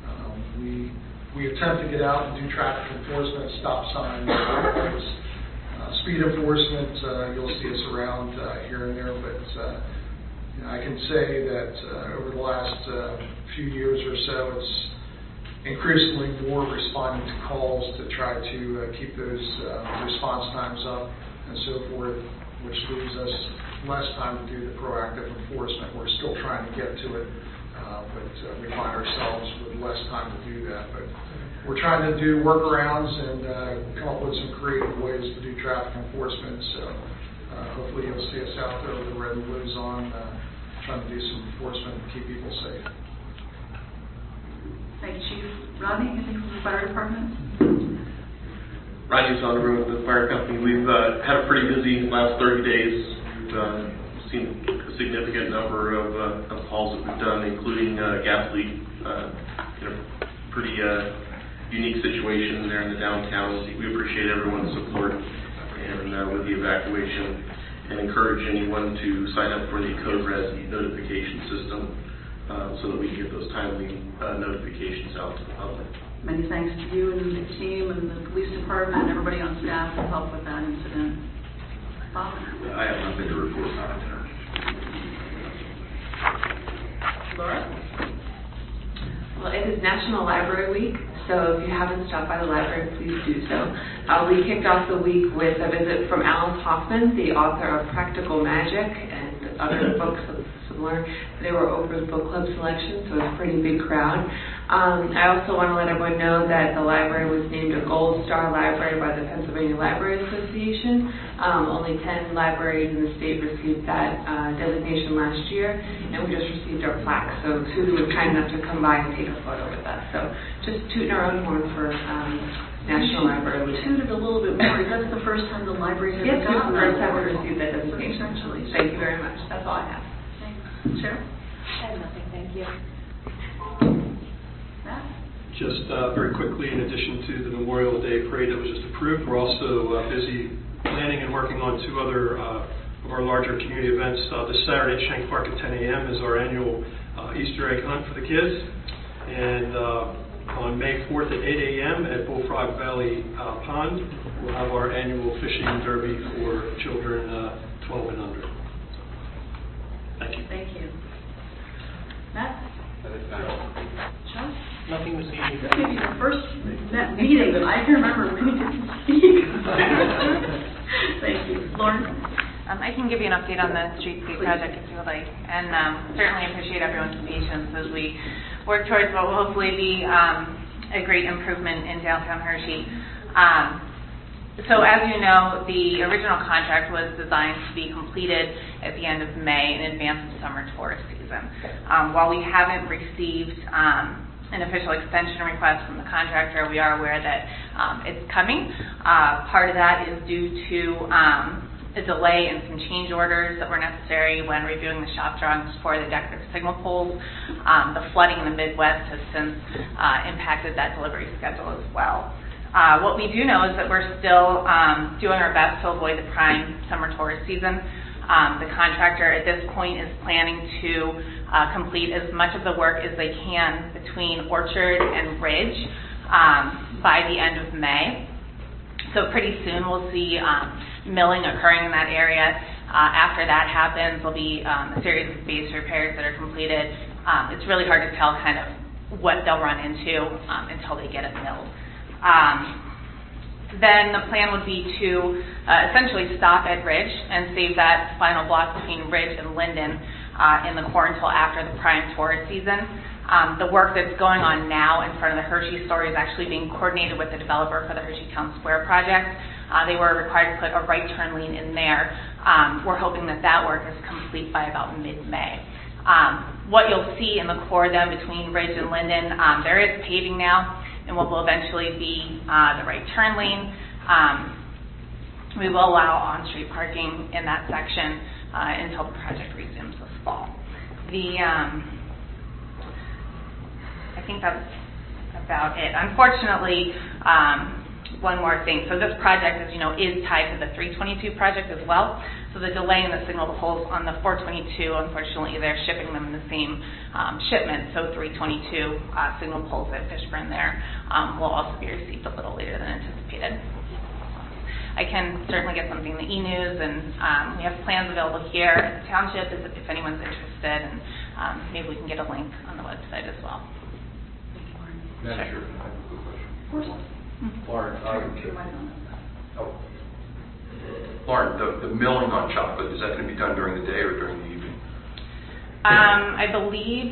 We attempt to get out and do traffic enforcement, stop signs, speed enforcement. You'll see us around here and there, but I can say that over the last few years or so, it's increasingly more responding to calls to try to keep those response times up and so forth, which leaves us less time to do the proactive enforcement. We're still trying to get to it, but we find ourselves with less time to do that. But we're trying to do workarounds and come up with some creative ways to do traffic enforcement. So hopefully you'll see us out there with the red and blues on, trying to do some enforcement and keep people safe. Thank you, Chief. Rodney, anything from the fire department? Rodney's on the road with the fire company. We've had a pretty busy last 30 days. We've seen a significant number of calls that we've done, including gas leak in a pretty unique situation there in the downtown. We appreciate everyone's support and with the evacuation, and encourage anyone to sign up for the Code Res notification system so that we can get those timely notifications out to the public. Many thanks to you and the team and the police department and everybody on staff who helped with that incident. Bob? I have nothing to report on. Laura? Well, it is National Library Week, so if you haven't stopped by the library, please do so. We kicked off the week with a visit from Alice Hoffman, the author of Practical Magic and other books similar. They were over the book club selection, so it's a pretty big crowd. I also want to let everyone know that the library was named a Gold Star Library by the Pennsylvania Library Association. Only 10 libraries in the state received that designation last year, and we just received our plaque. So Susan was kind enough to come by and take a photo with us. So just tooting our own horn for National Library Week. Tooted a little bit more. That's the first time the library has gotten that. Yes, the first time we received that designation. Congratulations. Thank you very much. That's all I have. Thanks. Cheryl? I have nothing, thank you. Just very quickly, in addition to the Memorial Day parade that was just approved, we're also busy planning and working on two other of our larger community events. This Saturday at Shank Park at 10 a.m. is our annual Easter egg hunt for the kids. And On May 4th at 8 a.m. at Bullfrog Valley Pond, we'll have our annual fishing derby for children 12 and under. Thank you. Thank you. Matt? John? Nothing this evening. This may be the first meeting that I can remember when you didn't speak. Thank you. Lauren? I can give you an update on the streetscape project if you would like, and certainly appreciate everyone's patience as we work towards what will hopefully be a great improvement in downtown Hershey. So as you know, the original contract was designed to be completed at the end of May in advance of summer tourist season. While we haven't received an official extension request from the contractor, we are aware that it's coming. Part of that is due to a delay in some change orders that were necessary when reviewing the shop drawings for the decorative signal poles. The flooding in the Midwest has since impacted that delivery schedule as well. What we do know is that we're still doing our best to avoid the prime summer tourist season. The contractor at this point is planning to complete as much of the work as they can between Orchard and Ridge by the end of May. So pretty soon we'll see milling occurring in that area. After that happens, there'll be a series of base repairs that are completed. It's really hard to tell kind of what they'll run into until they get it milled. Then the plan would be to essentially stop at Ridge and save that final block between Ridge and Linden in the core until after the prime tourist season. The work that's going on now in front of the Hershey store is actually being coordinated with the developer for the Hershey Town Square project. They were required to put a right turn lane in there. We're hoping that that work is complete by about mid-May. What you'll see in the core then between Ridge and Linden, there is paving now, and what will eventually be the right turn lane. We will allow on-street parking in that section until the project resumes this fall. I think that's about it. Unfortunately, one more thing. So this project, as you know, is tied to the 322 project as well. So the delay in the signal poles on the 422, unfortunately, they're shipping them in the same shipment. So 322 signal poles at Fishburne there will also be received a little later than anticipated. I can certainly get something in the e-news, and we have plans available here at the township if anyone's interested, and maybe we can get a link on the website as well. Madam Chair, I have a quick question. Of course. Lauren, Lauren, the milling on chocolate, is that going to be done during the day or during the evening? I believe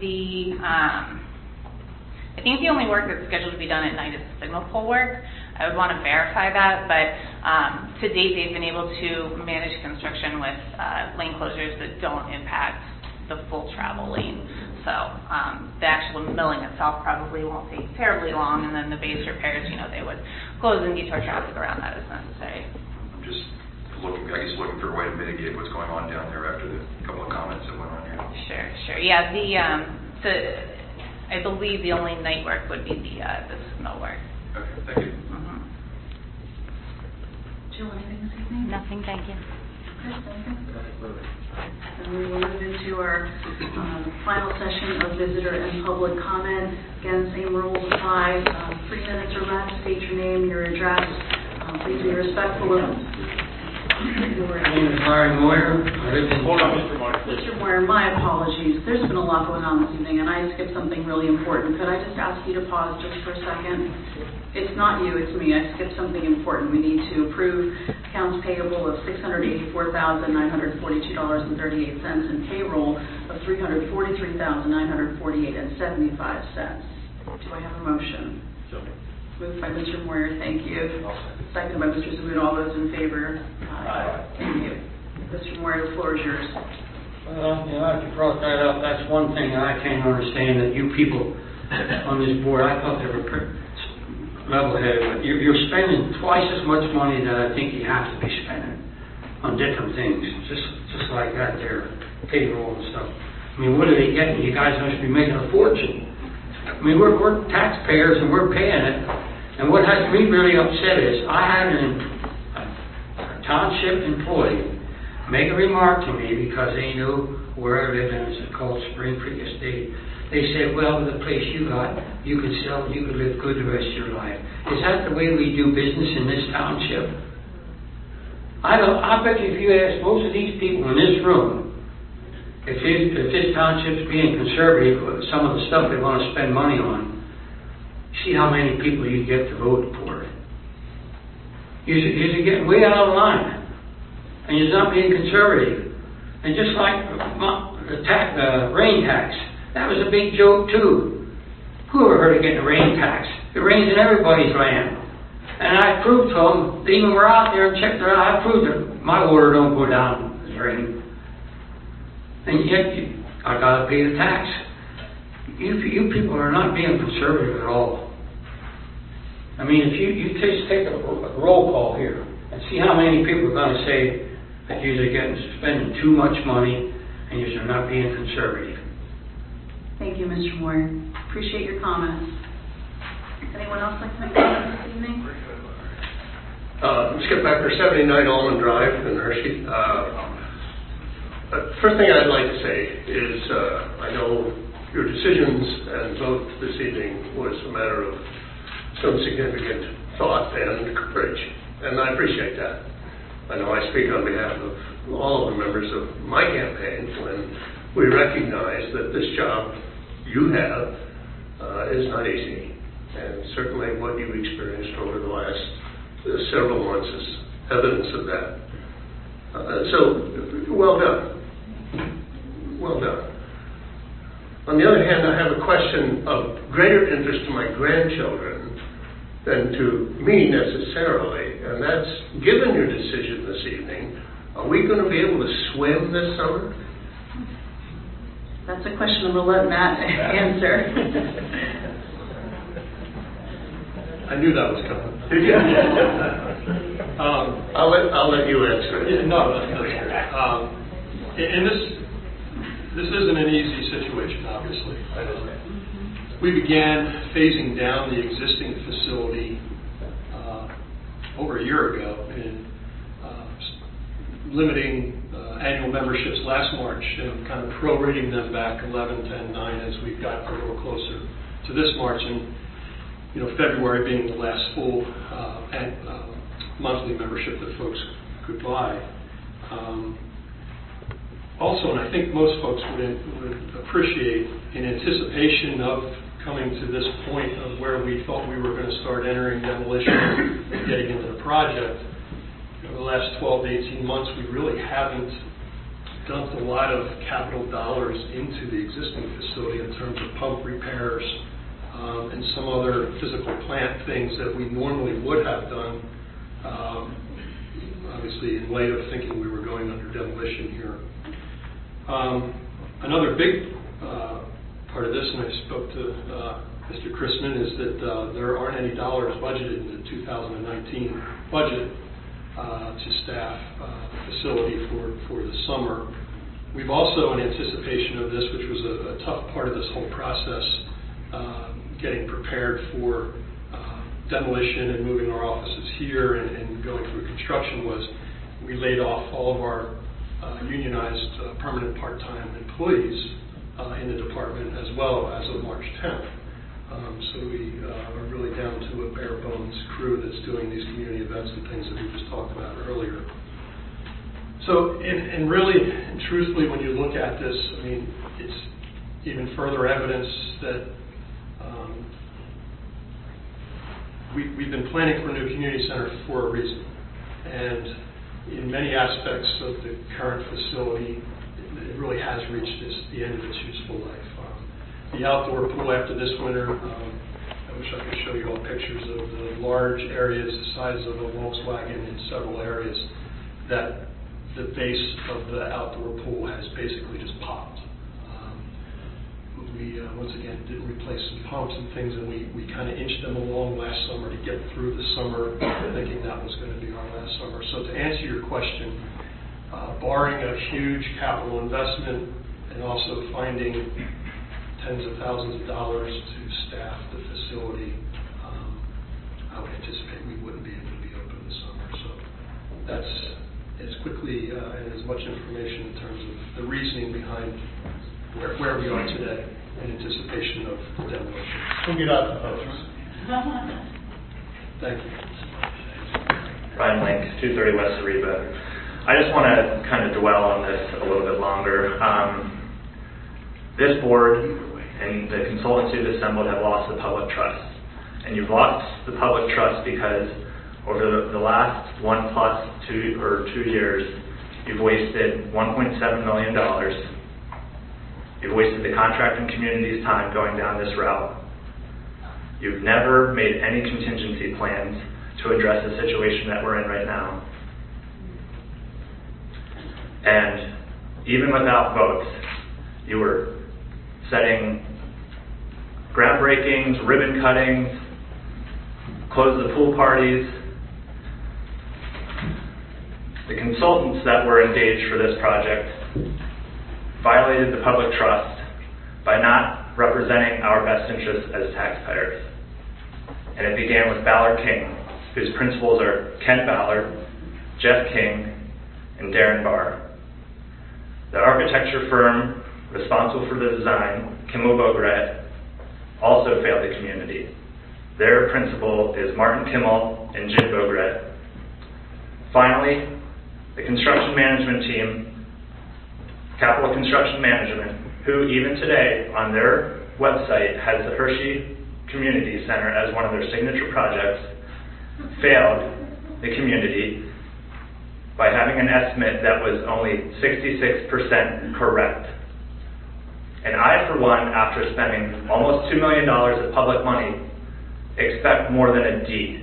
I think the only work that's scheduled to be done at night is signal pole work. I would want to verify that, but to date they've been able to manage construction with lane closures that don't impact the full travel lane. So the actual milling itself probably won't take terribly long, and then the base repairs, they would close and detour traffic around that as necessary. I'm just looking for a way to mitigate what's going on down there after the couple of comments that went on here. Sure. Yeah, I believe the only night work would be the signal work. Okay, thank you. Jill, anything this evening? Nothing, thank you. And we will move into our final session of visitor and public comment. Again, same rules apply. 3 minutes or less. State your name, your address. Please be respectful of My name is Larry Moyer. Hold on, Mr. Moyer. Mr. Moyer, my apologies. There's been a lot going on this evening, and I skipped something really important. Could I just ask you to pause just for a second? It's not you, it's me. I skipped something important. We need to approve accounts payable of $684,942.38 and payroll of $343,948.75. Do I have a motion? Moved by Mr. Moyer, thank you. Seconded by Mr. Zamut. All those in favor? Aye. Thank you. Mr. Moyer, the floor is yours. Well, if you brought that up, that's one thing I can't understand, that you people on this board, I thought they were pretty level-headed, but you're spending twice as much money that I think you have to be spending on different things, just like that there, payroll and stuff. I mean, what are they getting? You guys must be making a fortune. I mean, we're taxpayers and we're paying it. And what has me really upset is I had a township employee make a remark to me because they knew where I lived in. It's called Spring Creek Estate. they said, well, the place you got, you could sell, you could live good the rest of your life. Is that the way we do business in this township? I bet you if you ask most of these people in this room, if this township's being conservative, some of the stuff they want to spend money on, see how many people you get to vote for it. You're getting way out of line. And you're not being conservative. And just like the rain tax, that was a big joke too. Who ever heard of getting a rain tax? It rains in everybody's land. And I proved to them, they even were out there and checked it out, I proved that my water don't go down as rain. And yet, I gotta pay the tax. You people are not being conservative at all. I mean, if you just take a roll call here and see how many people are going to say that you're spending too much money and you're not being conservative. Thank you, Mr. Moore. Appreciate your comments. Anyone else like to make comments this evening? Skip Becker, 79 Almond Drive in Hershey. First thing I'd like to say is I know your decisions and vote this evening was a matter of some significant thought and courage, and I appreciate that. I know I speak on behalf of all of the members of my campaign when we recognize that this job you have is not easy, and certainly what you've experienced over the last several months is evidence of that. So, well done. Well done. On the other hand, I have a question of greater interest to my grandchildren than to me necessarily, and that's, given your decision this evening, are we going to be able to swim this summer? That's a question we'll let Matt answer. I knew that was coming. Did you? I'll let you answer it. No, and this isn't an easy situation, obviously. We began phasing down the existing facility over a year ago and limiting annual memberships last March and kind of prorating them back 11, 10, 9 as we got a little closer to this March, and February being the last full monthly membership that folks could buy. Also, and I think most folks would appreciate, in anticipation of coming to this point of where we thought we were going to start entering demolition and getting into the project, the last 12 to 18 months we really haven't dumped a lot of capital dollars into the existing facility in terms of pump repairs and some other physical plant things that we normally would have done, obviously in light of thinking we were going under demolition here. Another big part of this, and I spoke to Mr. Chrisman, is that there aren't any dollars budgeted in the 2019 budget to staff the facility for the summer. We've also, in anticipation of this, which was a tough part of this whole process, getting prepared for demolition and moving our offices here and going through construction, was we laid off all of our unionized permanent part-time employees in the department as well as of March 10th. So we are really down to a bare bones crew that's doing these community events and things that we just talked about earlier. So, and really, and truthfully, when you look at this, I mean, it's even further evidence that we've been planning for a new community center for a reason. And in many aspects of the current facility, it really has reached the end of its useful life. The outdoor pool after this winter, I wish I could show you all pictures of the large areas the size of a Volkswagen in several areas, that the base of the outdoor pool has basically just popped. We, once again, did replace some pumps and things, and we kind of inched them along last summer to get through the summer, thinking that was going to be our last summer. So to answer your question, barring a huge capital investment and also finding tens of thousands of dollars to staff the facility, I would anticipate we wouldn't be able to be open this summer. So that's as quickly and as much information in terms of the reasoning behind where we are today. in anticipation of demolition. We'll get out the photos. Thank you. Ryan Link, 230 West Ariba. I just want to kind of dwell on this a little bit longer. This board and the consultants you've assembled have lost the public trust. And you've lost the public trust because over the last 2 years, you've wasted $1.7 million. You've wasted the contracting community's time going down this route. You've never made any contingency plans to address the situation that we're in right now. And even without votes, you were setting groundbreakings, ribbon cuttings, close the pool parties. The consultants that were engaged for this project violated the public trust by not representing our best interests as taxpayers. And it began with Ballard King, whose principals are Ken Ballard, Jeff King, and Darren Barr. The architecture firm responsible for the design, Kimmel Bogret, also failed the community. Their principal is Martin Kimmel and Jim Bogret. Finally, the construction management team, Capital Construction Management, who even today on their website has the Hershey Community Center as one of their signature projects, failed the community by having an estimate that was only 66% correct. And I, for one, after spending almost $2 million of public money, expect more than a D.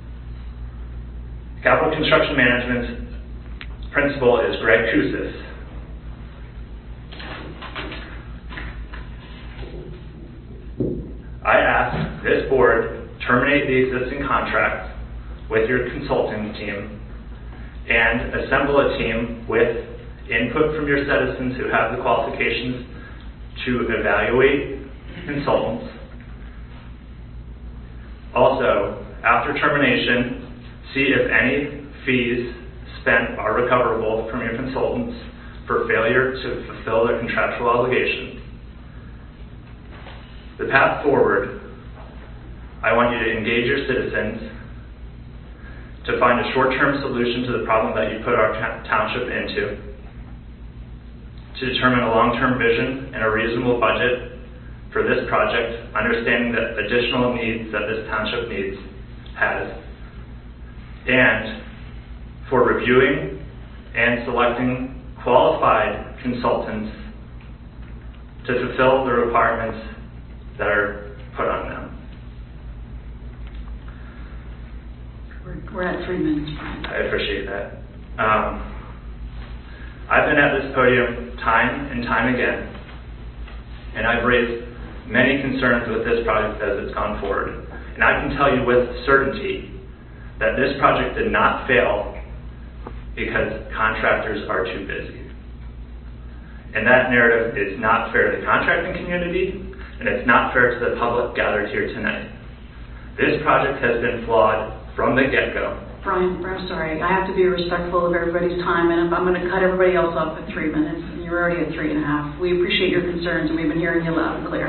Capital Construction Management's principal is Greg Koussis. I ask this board terminate the existing contract with your consulting team and assemble a team with input from your citizens who have the qualifications to evaluate consultants. Also, after termination, see if any fees spent are recoverable from your consultants for failure to fulfill their contractual obligations. The path forward, I want you to engage your citizens to find a short-term solution to the problem that you put our township into, to determine a long-term vision and a reasonable budget for this project, understanding the additional needs that this township has, and for reviewing and selecting qualified consultants to fulfill the requirements that are put on them. We're at 3 minutes, Brian. I appreciate that. I've been at this podium time and time again, and I've raised many concerns with this project as it's gone forward. And I can tell you with certainty that this project did not fail because contractors are too busy. And that narrative is not fair to the contracting community, and it's not fair to the public gathered here tonight. This project has been flawed from the get-go. Brian, I'm sorry. I have to be respectful of everybody's time, and I'm going to cut everybody else off at 3 minutes. And you're already at 3.5. We appreciate your concerns, and we've been hearing you loud and clear.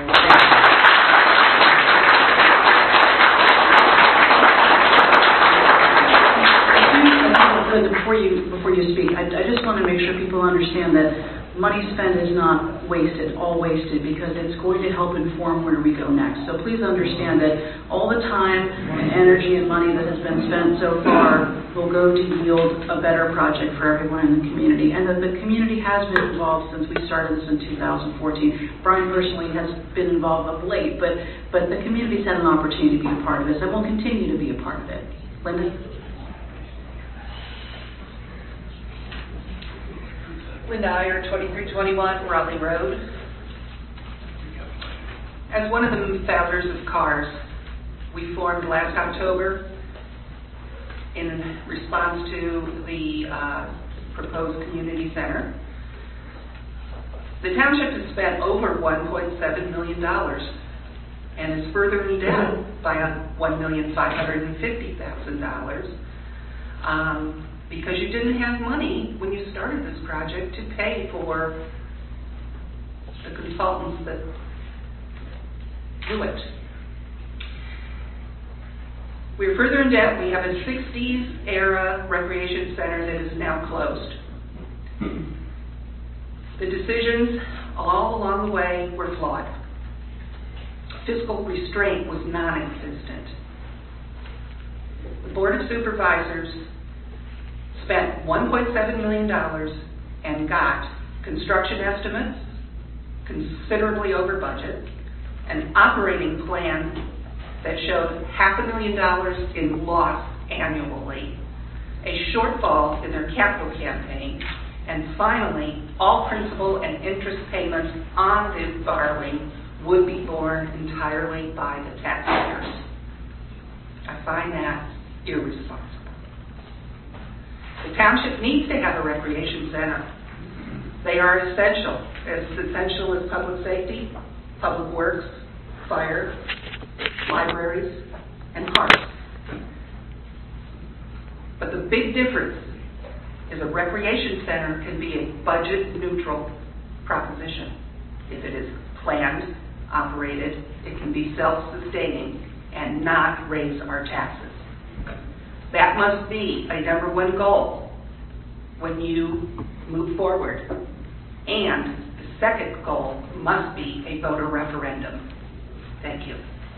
Before you speak, I just want to make sure people understand that money spent is not all wasted, because it's going to help inform where we go next. So please understand that all the time and energy and money that has been spent so far will go to yield a better project for everyone in the community, and that the community has been involved since we started this in 2014. Brian personally has been involved of late, but the community's had an opportunity to be a part of this, and will continue to be a part of it. Linda? Linda Iyer, 2321 Raleigh Road. As one of the founders of CARS, we formed last October in response to the proposed community center. The township has spent over $1.7 million and is further in debt by $1,550,000. Because you didn't have money when you started this project to pay for the consultants that do it. We're further in debt. We have a 60s era recreation center that is now closed. The decisions all along the way were flawed. Fiscal restraint was non-existent. The Board of Supervisors spent $1.7 million and got construction estimates considerably over budget, an operating plan that showed $500,000 in loss annually, a shortfall in their capital campaign, and finally, all principal and interest payments on this borrowing would be borne entirely by the taxpayers. I find that irresponsible. The township needs to have a recreation center. They are essential as public safety, public works, fire, libraries, and parks. But the big difference is a recreation center can be a budget-neutral proposition. If it is planned, operated, it can be self-sustaining and not raise our taxes. That must be a number one goal when you move forward. And the second goal must be a voter referendum. Thank you.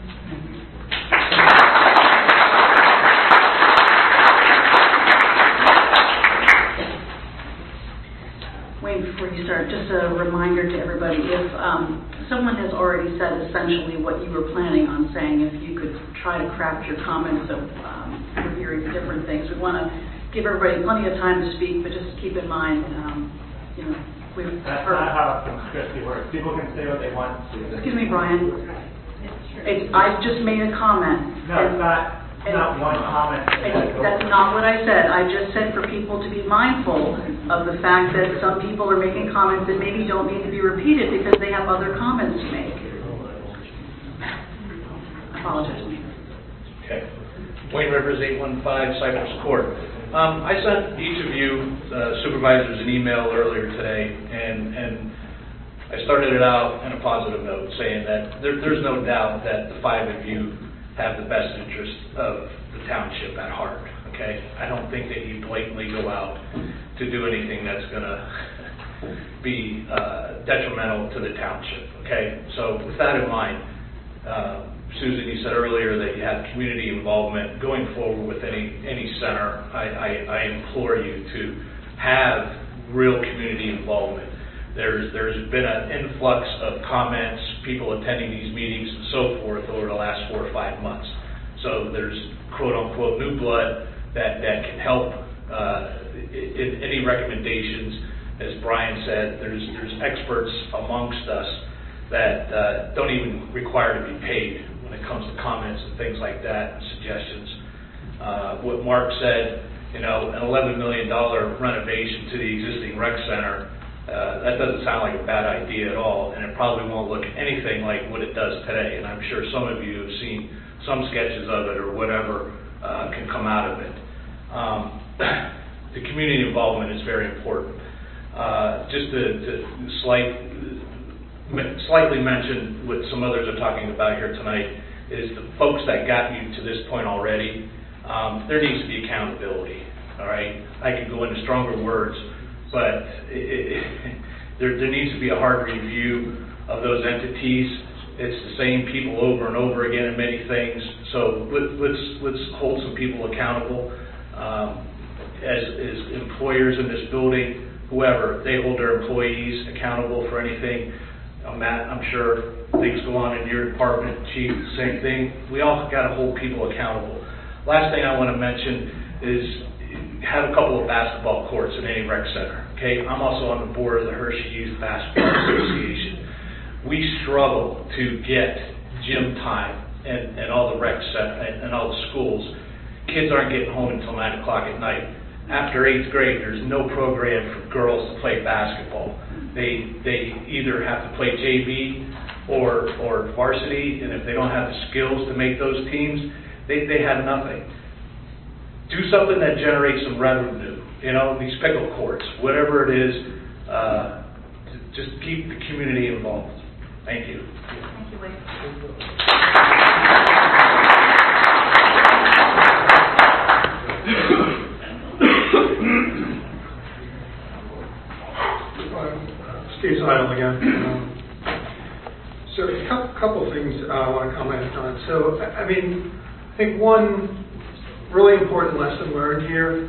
Wayne, before you start, just a reminder to everybody, if someone has already said essentially what you were planning on saying, if you could try to craft your comments, so we're hearing different things. We want to give everybody plenty of time to speak, but just keep in mind, that's not how Christie works. People can say what they want to. Excuse me, Brian. I just made a comment. No, it's not one comment. That's not what I said. I just said for people to be mindful of the fact that some people are making comments that maybe don't need to be repeated because they have other comments to make. I apologize. Okay. Wayne Rivers, 815 Cypress Court. I sent each of you supervisors an email earlier today, and I started it out in a positive note, saying that there's no doubt that the five of you have the best interest of the township at heart, okay? I don't think that you blatantly go out to do anything that's going to be detrimental to the township, okay? So with that in mind, Susan, you said earlier that you have community involvement. Going forward with any center, I implore you to have real community involvement. There's been an influx of comments, people attending these meetings and so forth over the last 4 or 5 months. So there's quote-unquote new blood that can help in any recommendations. As Brian said, there's experts amongst us that don't even require to be paid when it comes to comments and things like that and suggestions. What Mark said, an $11 million renovation to the existing rec center, that doesn't sound like a bad idea at all, and it probably won't look anything like what it does today. And I'm sure some of you have seen some sketches of it or whatever can come out of it. The community involvement is very important. Just to slightly mention what some others are talking about here tonight is the folks that got you to this point already, there needs to be accountability, all right? I could go into stronger words, but there needs to be a hard review of those entities. It's the same people over and over again in many things, so let's hold some people accountable. As employers in this building, whoever, they hold their employees accountable for anything. Matt, I'm sure things go on in your department, chief, same thing. We all got to hold people accountable. Last thing I want to mention is have a couple of basketball courts in any rec center. Okay, I'm also on the board of the Hershey Youth Basketball Association. We struggle to get gym time and all the rec center and all the schools. Kids aren't getting home until 9 o'clock at night. After 8th grade, there's no program for girls to play basketball. They either have to play JV or varsity, and if they don't have the skills to make those teams, they have nothing. Do something that generates some revenue, these pickle courts, whatever it is, just keep the community involved. Thank you. Thank you, Steve Seidel again. So a couple of things I want to comment on. So, I think one really important lesson learned here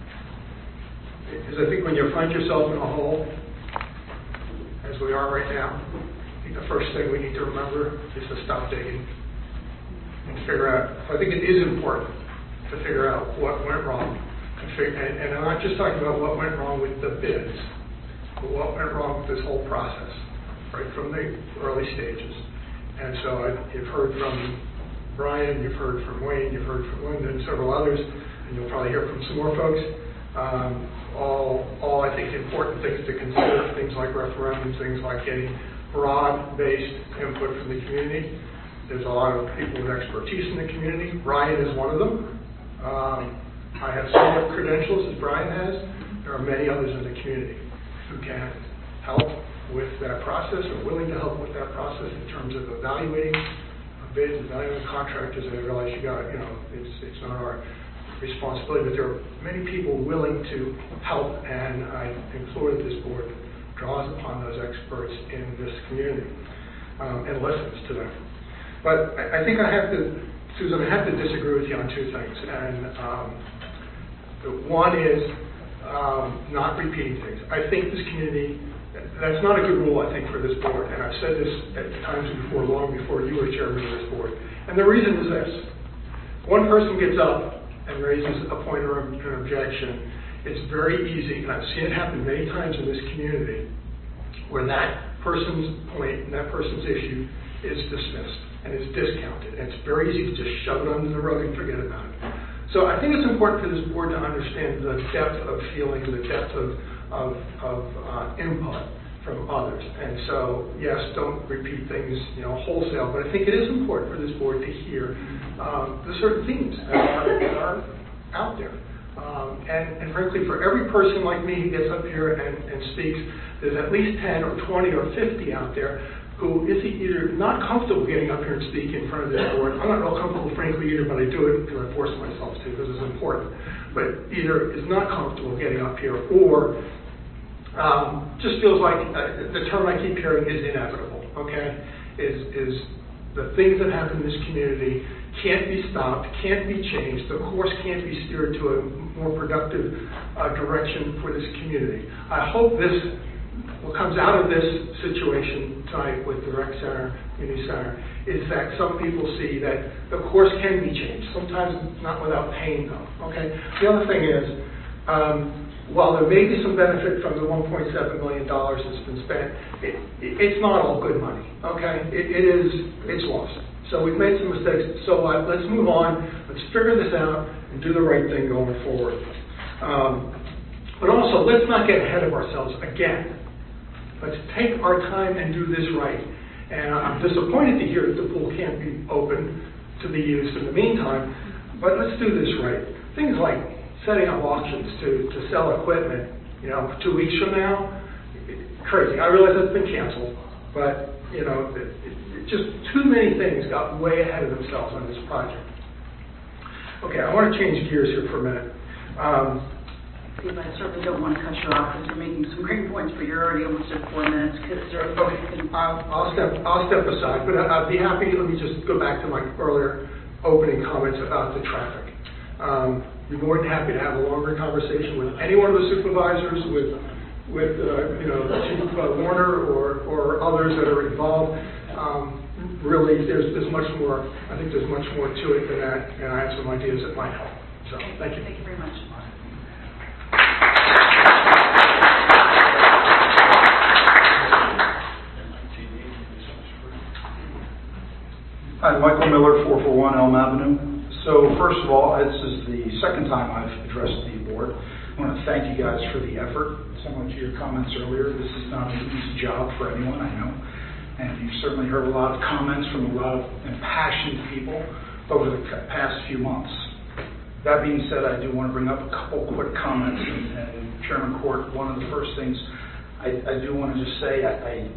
is I think when you find yourself in a hole, as we are right now, I think the first thing we need to remember is to stop digging and figure out. I think it is important to figure out what went wrong. And I'm not just talking about what went wrong with the bids, but what went wrong with this whole process, right from the early stages. And so you've heard from Brian, you've heard from Wayne, you've heard from Linda and several others, and you'll probably hear from some more folks. All I think important things to consider, things like referendums, things like getting broad-based input from the community. There's a lot of people with expertise in the community. Brian is one of them. I have similar credentials as Brian has. There are many others in the community who can help with that process, or willing to help with that process in terms of evaluating bids, evaluating contractors. And I realize it's not our responsibility, but there are many people willing to help, and I implore that this board draws upon those experts in this community and listens to them. But I think Susan, I have to disagree with you on two things. And one is not repeating things. I think this community, that's not a good rule, I think, for this board. And I've said this at times before, long before you were chairman of this board. And the reason is this. One person gets up and raises a point or an objection. It's very easy, and I've seen it happen many times in this community, where that person's point and that person's issue is dismissed and is discounted. And it's very easy to just shove it under the rug and forget about it. So I think it's important for this board to understand the depth of feeling, the depth of input from others. And so, yes, don't repeat things, wholesale. But I think it is important for this board to hear the certain themes that are out there. And frankly, for every person like me who gets up here and speaks, there's at least 10 or 20 or 50 out there who is either not comfortable getting up here and speaking in front of this board. I'm not real comfortable, frankly, either, but I do it because I force myself to because it's important. But either is not comfortable getting up here, or just feels like the term I keep hearing is inevitable. Okay, is the things that happen in this community can't be stopped, can't be changed. The course can't be steered to a more productive direction for this community. I hope what comes out of this situation tonight with the rec center, community center, is that some people see that the course can be changed. Sometimes not without pain, though. Okay. The other thing is, while there may be some benefit from the $1.7 million that's been spent, it's not all good money. Okay. It's lost. So we've made some mistakes. So let's move on. Let's figure this out and do the right thing going forward. But also, let's not get ahead of ourselves again. Let's take our time and do this right. And I'm disappointed to hear that the pool can't be open to be used in the meantime, but let's do this right. Things like setting up auctions to sell equipment, 2 weeks from now, crazy. I realize that's been canceled, but, just too many things got way ahead of themselves on this project. Okay, I want to change gears here for a minute. Steve, I certainly don't want to cut you off because you're making some great points, but you're already almost at 4 minutes. I'll step aside, but I'd be happy. Let me just go back to my earlier opening comments about the traffic. Be more than happy to have a longer conversation with any one of the supervisors, with Chief Warner or others that are involved. Really, there's much more. I think there's much more to it than that, and I have some ideas that might help. So, thank you. Thank you very much. Hi, Michael Miller, 441 Elm Avenue. So first of all, this is the second time I've addressed the board. I want to thank you guys for the effort. Similar to your comments earlier, this is not an easy job for anyone, I know. And you've certainly heard a lot of comments from a lot of impassioned people over the past few months. That being said, I do want to bring up a couple quick comments. And Chairman Court, one of the first things I do want to just say,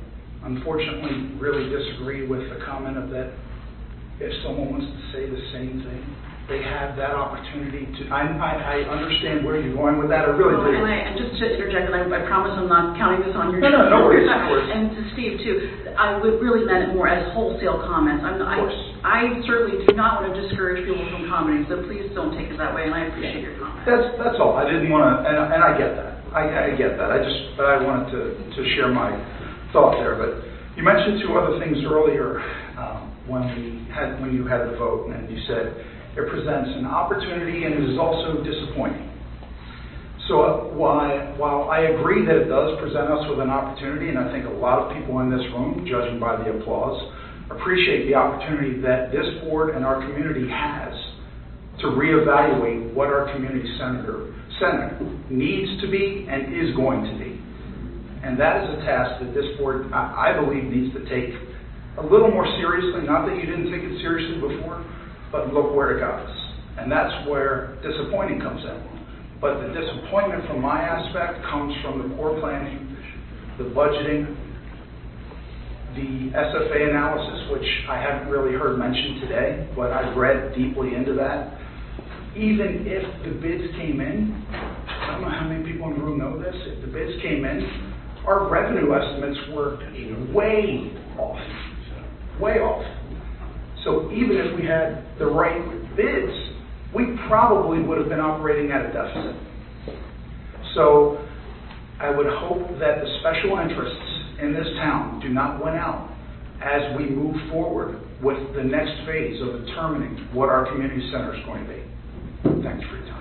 unfortunately really disagree with the comment of that if someone wants to say the same thing, they have that opportunity to. I understand where you're going with that. I really do. And just to interject, and I promise I'm not counting this on your. No worries. Of course. And to Steve too, I would really meant it more as wholesale comments. I certainly do not want to discourage people from commenting, so please don't take it that way. And I appreciate your comments. That's all. I didn't want to, and I get that. I get that. But I wanted to share my thought there. But you mentioned two other things earlier when you had the vote, and you said it presents an opportunity and it is also disappointing. So while I agree that it does present us with an opportunity, and I think a lot of people in this room, judging by the applause, appreciate the opportunity that this board and our community has to reevaluate what our community center needs to be and is going to be. And that is a task that this board, I believe, needs to take a little more seriously. Not that you didn't take it seriously before, but look where it got us. And that's where disappointing comes in. But the disappointment from my aspect comes from the poor planning, the budgeting, the SFA analysis, which I haven't really heard mentioned today, but I've read deeply into that. Even if the bids came in, I don't know how many people in the room know this, if the bids came in, our revenue estimates were way off. Way off. So even if we had the right bids, we probably would have been operating at a deficit. So I would hope that the special interests in this town do not win out as we move forward with the next phase of determining what our community center is going to be. Thanks for your time.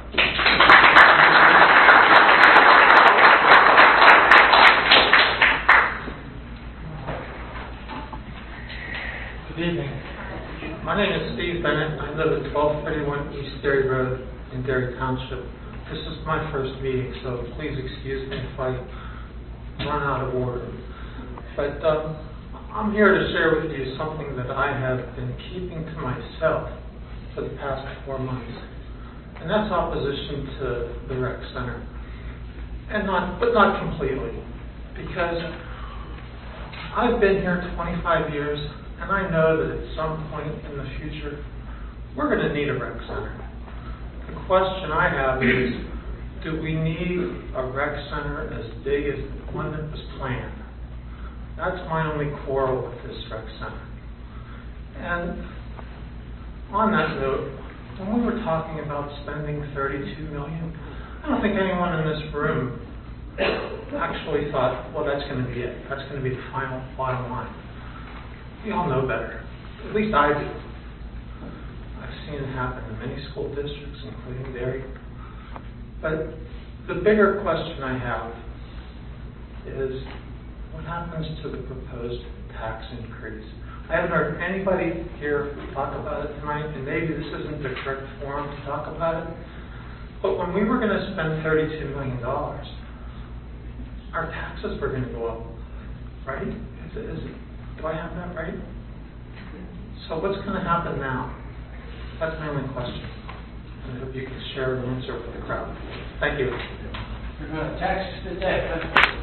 Good evening. My name is Steve Bennett. I live at 1231 East Derry Road in Derry Township. This is my first meeting, so please excuse me if I run out of order. But I'm here to share with you something that I have been keeping to myself for the past 4 months, and that's opposition to the rec center. But not completely, because I've been here 25 years. And I know that at some point in the future, we're going to need a rec center. The question I have is, do we need a rec center as big as the one that was planned? That's my only quarrel with this rec center. And on that note, when we were talking about spending $32 million, I don't think anyone in this room actually thought, well, that's going to be it. That's going to be the final bottom line. We all know better. At least I do. I've seen it happen in many school districts, including Derry. But the bigger question I have is, what happens to the proposed tax increase? I haven't heard anybody here talk about it tonight, and maybe this isn't the correct forum to talk about it. But when we were going to spend $32 million, our taxes were going to go up, right? Do I have that right? So what's going to happen now? That's my only question. And I hope you can share an answer with the crowd. Thank you. You're going to tax us to death.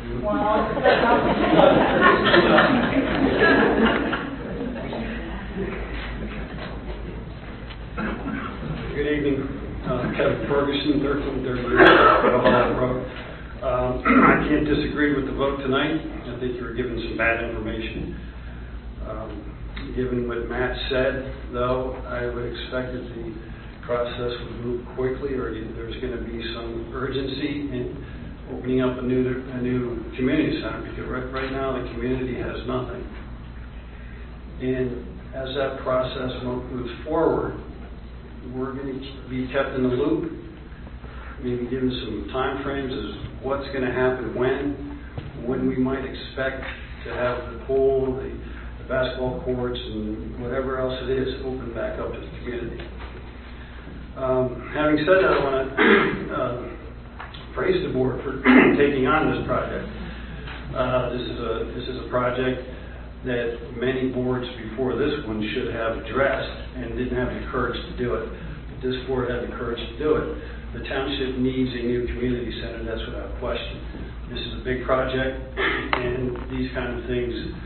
Good evening. Kevin Ferguson, 1330 Road. I can't disagree with the vote tonight. I think you were given some bad information. Given what Matt said, though, I would expect that the process would move quickly, or there's going to be some urgency in opening up a new community center, because right now the community has nothing. And as that process moves forward, we're going to be kept in the loop, maybe given some time frames as what's going to happen when we might expect to have the pool, the basketball courts, and whatever else it is open back up to the community. Having said that, I want to praise the board for taking on this project. This is a project that many boards before this one should have addressed and didn't have the courage to do it. But this board had the courage to do it. The township needs a new community center, that's without question. This is a big project, and these kind of things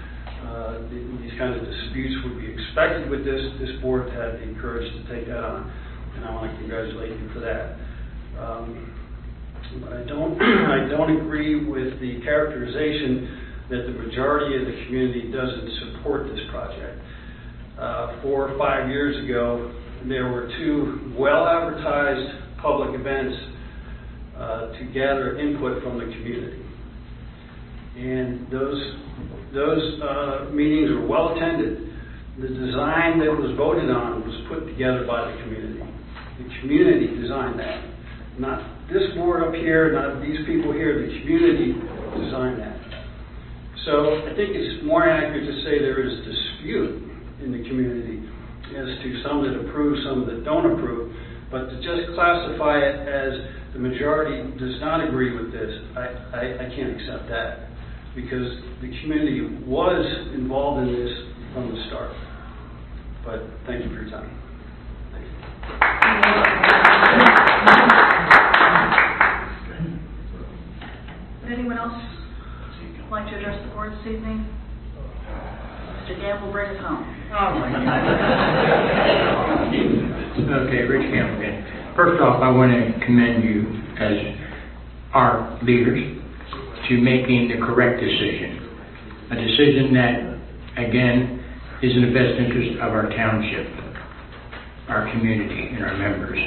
these kinds of disputes would be expected with this. This board had the courage to take that on, and I want to congratulate you for that. But I don't agree with the characterization that the majority of the community doesn't support this project. 4 or 5 years ago, there were 2 well-advertised public events to gather input from the community. And those meetings were well attended. The design that was voted on was put together by the community. The community designed that. Not this board up here, not these people here, the community designed that. So I think it's more accurate to say there is dispute in the community as to some that approve, some that don't approve. But to just classify it as the majority does not agree with this, I can't accept that, because the community was involved in this from the start. But thank you for your time. Would anyone else like to address the board this evening? Mr. Gamble, bring us home. Oh, my God. Okay, Rich Gamble again. First off, I want to commend you as our leaders to making the correct decision. A decision that, again, is in the best interest of our township, our community, and our members.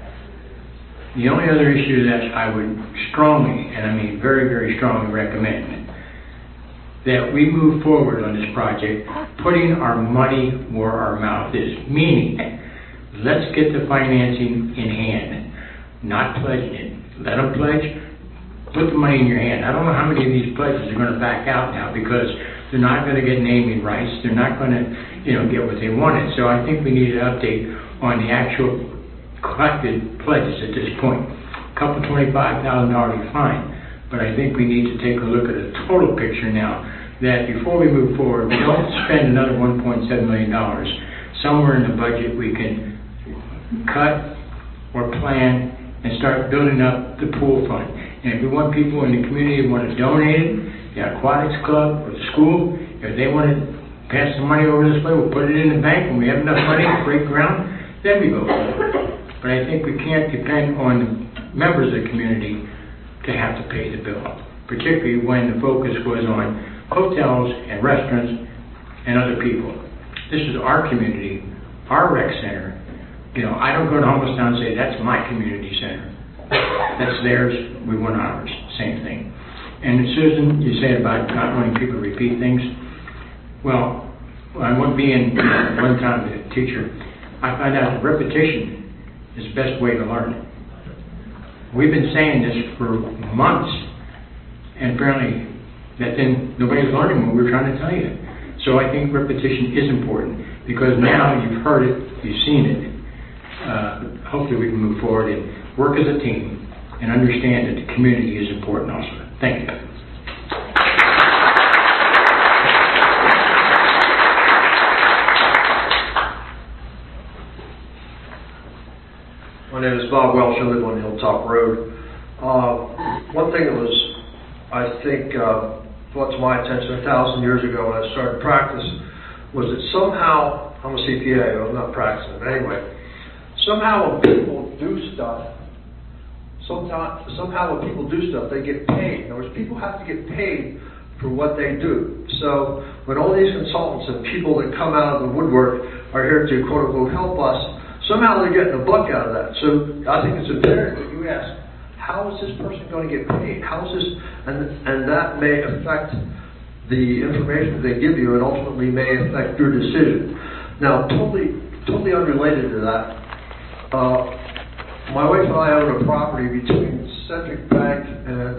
The only other issue that I would strongly, and I mean very, very strongly recommend, that we move forward on this project, putting our money where our mouth is. Meaning, let's get the financing in hand, not pledging it. Let them pledge, put the money in your hand. I don't know how many of these pledges are going to back out now, because they're not going to get naming rights. They're not going to, get what they wanted. So I think we need an update on the actual collected pledges at this point. A couple $25,000 is fine, but I think we need to take a look at a total picture now, that before we move forward, we don't spend another $1.7 million. Somewhere in the budget we can cut or plan and start building up the pool fund. And if we want people in the community who want to donate it, the aquatics club or the school, if they want to pass the money over this way, we'll put it in the bank. When we have enough money to break ground, then we go for it. But I think we can't depend on the members of the community to have to pay the bill, particularly when the focus was on hotels and restaurants and other people. This is our community, our rec center. I don't go to Homelesstown and say, that's my community center. That's theirs, we want ours. Same thing. And Susan, you said about not wanting people to repeat things. Well, I went being one time a teacher, I found out that repetition is the best way to learn. We've been saying this for months, and apparently that then nobody's learning what we're trying to tell you. So I think repetition is important, because now you've heard it, you've seen it. Hopefully we can move forward and work as a team and understand that the community is important also. Thank you. My name is Bob Welsh. I live on Hilltop Road. One thing that was, I think, brought to my attention 1,000 years ago when I started practice was that somehow, I'm a CPA, I'm not practicing, but anyway, somehow when people do stuff, they get paid. In other words, people have to get paid for what they do. So when all these consultants and people that come out of the woodwork are here to quote unquote help us, somehow they're getting a buck out of that. So I think it's imperative that you ask, how is this person going to get paid? How is this, and that may affect the information that they give you, and ultimately may affect your decision. Now, totally unrelated to that, my wife and I own a property between Centric Bank and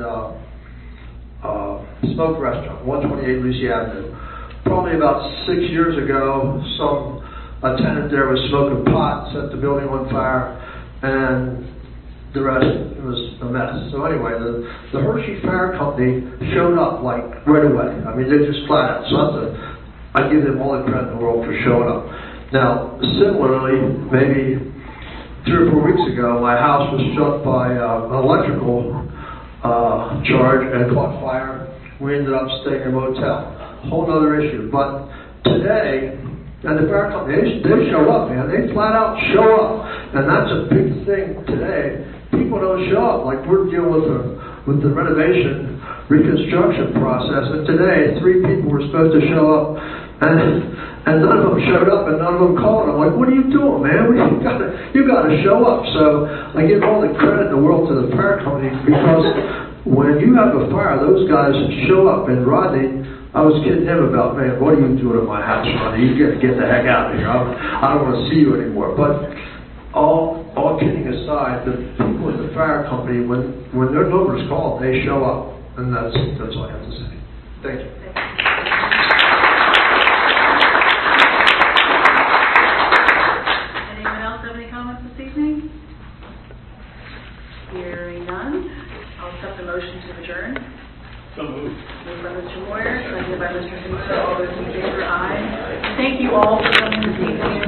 Smoke Restaurant, 128 Lucy Avenue. Probably about 6 years ago, a tenant there was smoking pot, set the building on fire, and the rest was a mess. So anyway, the Hershey Fire Company showed up like right away. I mean, they just flat out. So I give them all the credit in the world for showing up. Now, similarly, maybe 3 or 4 weeks ago, my house was struck by an electrical charge and caught fire. We ended up staying in a motel. whole other issue. But today, and the fire company, they show up, man. They flat out show up. And that's a big thing today. People don't show up. Like we're dealing with the renovation, reconstruction process. And today, 3 people were supposed to show up. And none of them showed up, and none of them called. I'm like, what are you doing, man? You got to show up. So I give all the credit in the world to the fire company, because when you have a fire, those guys show up. And Rodney, I was kidding him about, man, what are you doing at my house, Rodney? You got to get the heck out of here. I don't want to see you anymore. But all kidding aside, the people at the fire company, when their number's called, they show up, and that's all I have to say. Thank you. Hearing none, I'll accept the motion to adjourn. So moved. Moved by Mr. Moyer, seconded by Mr. Hinkle. All those in favor, aye. Thank you all for coming this evening.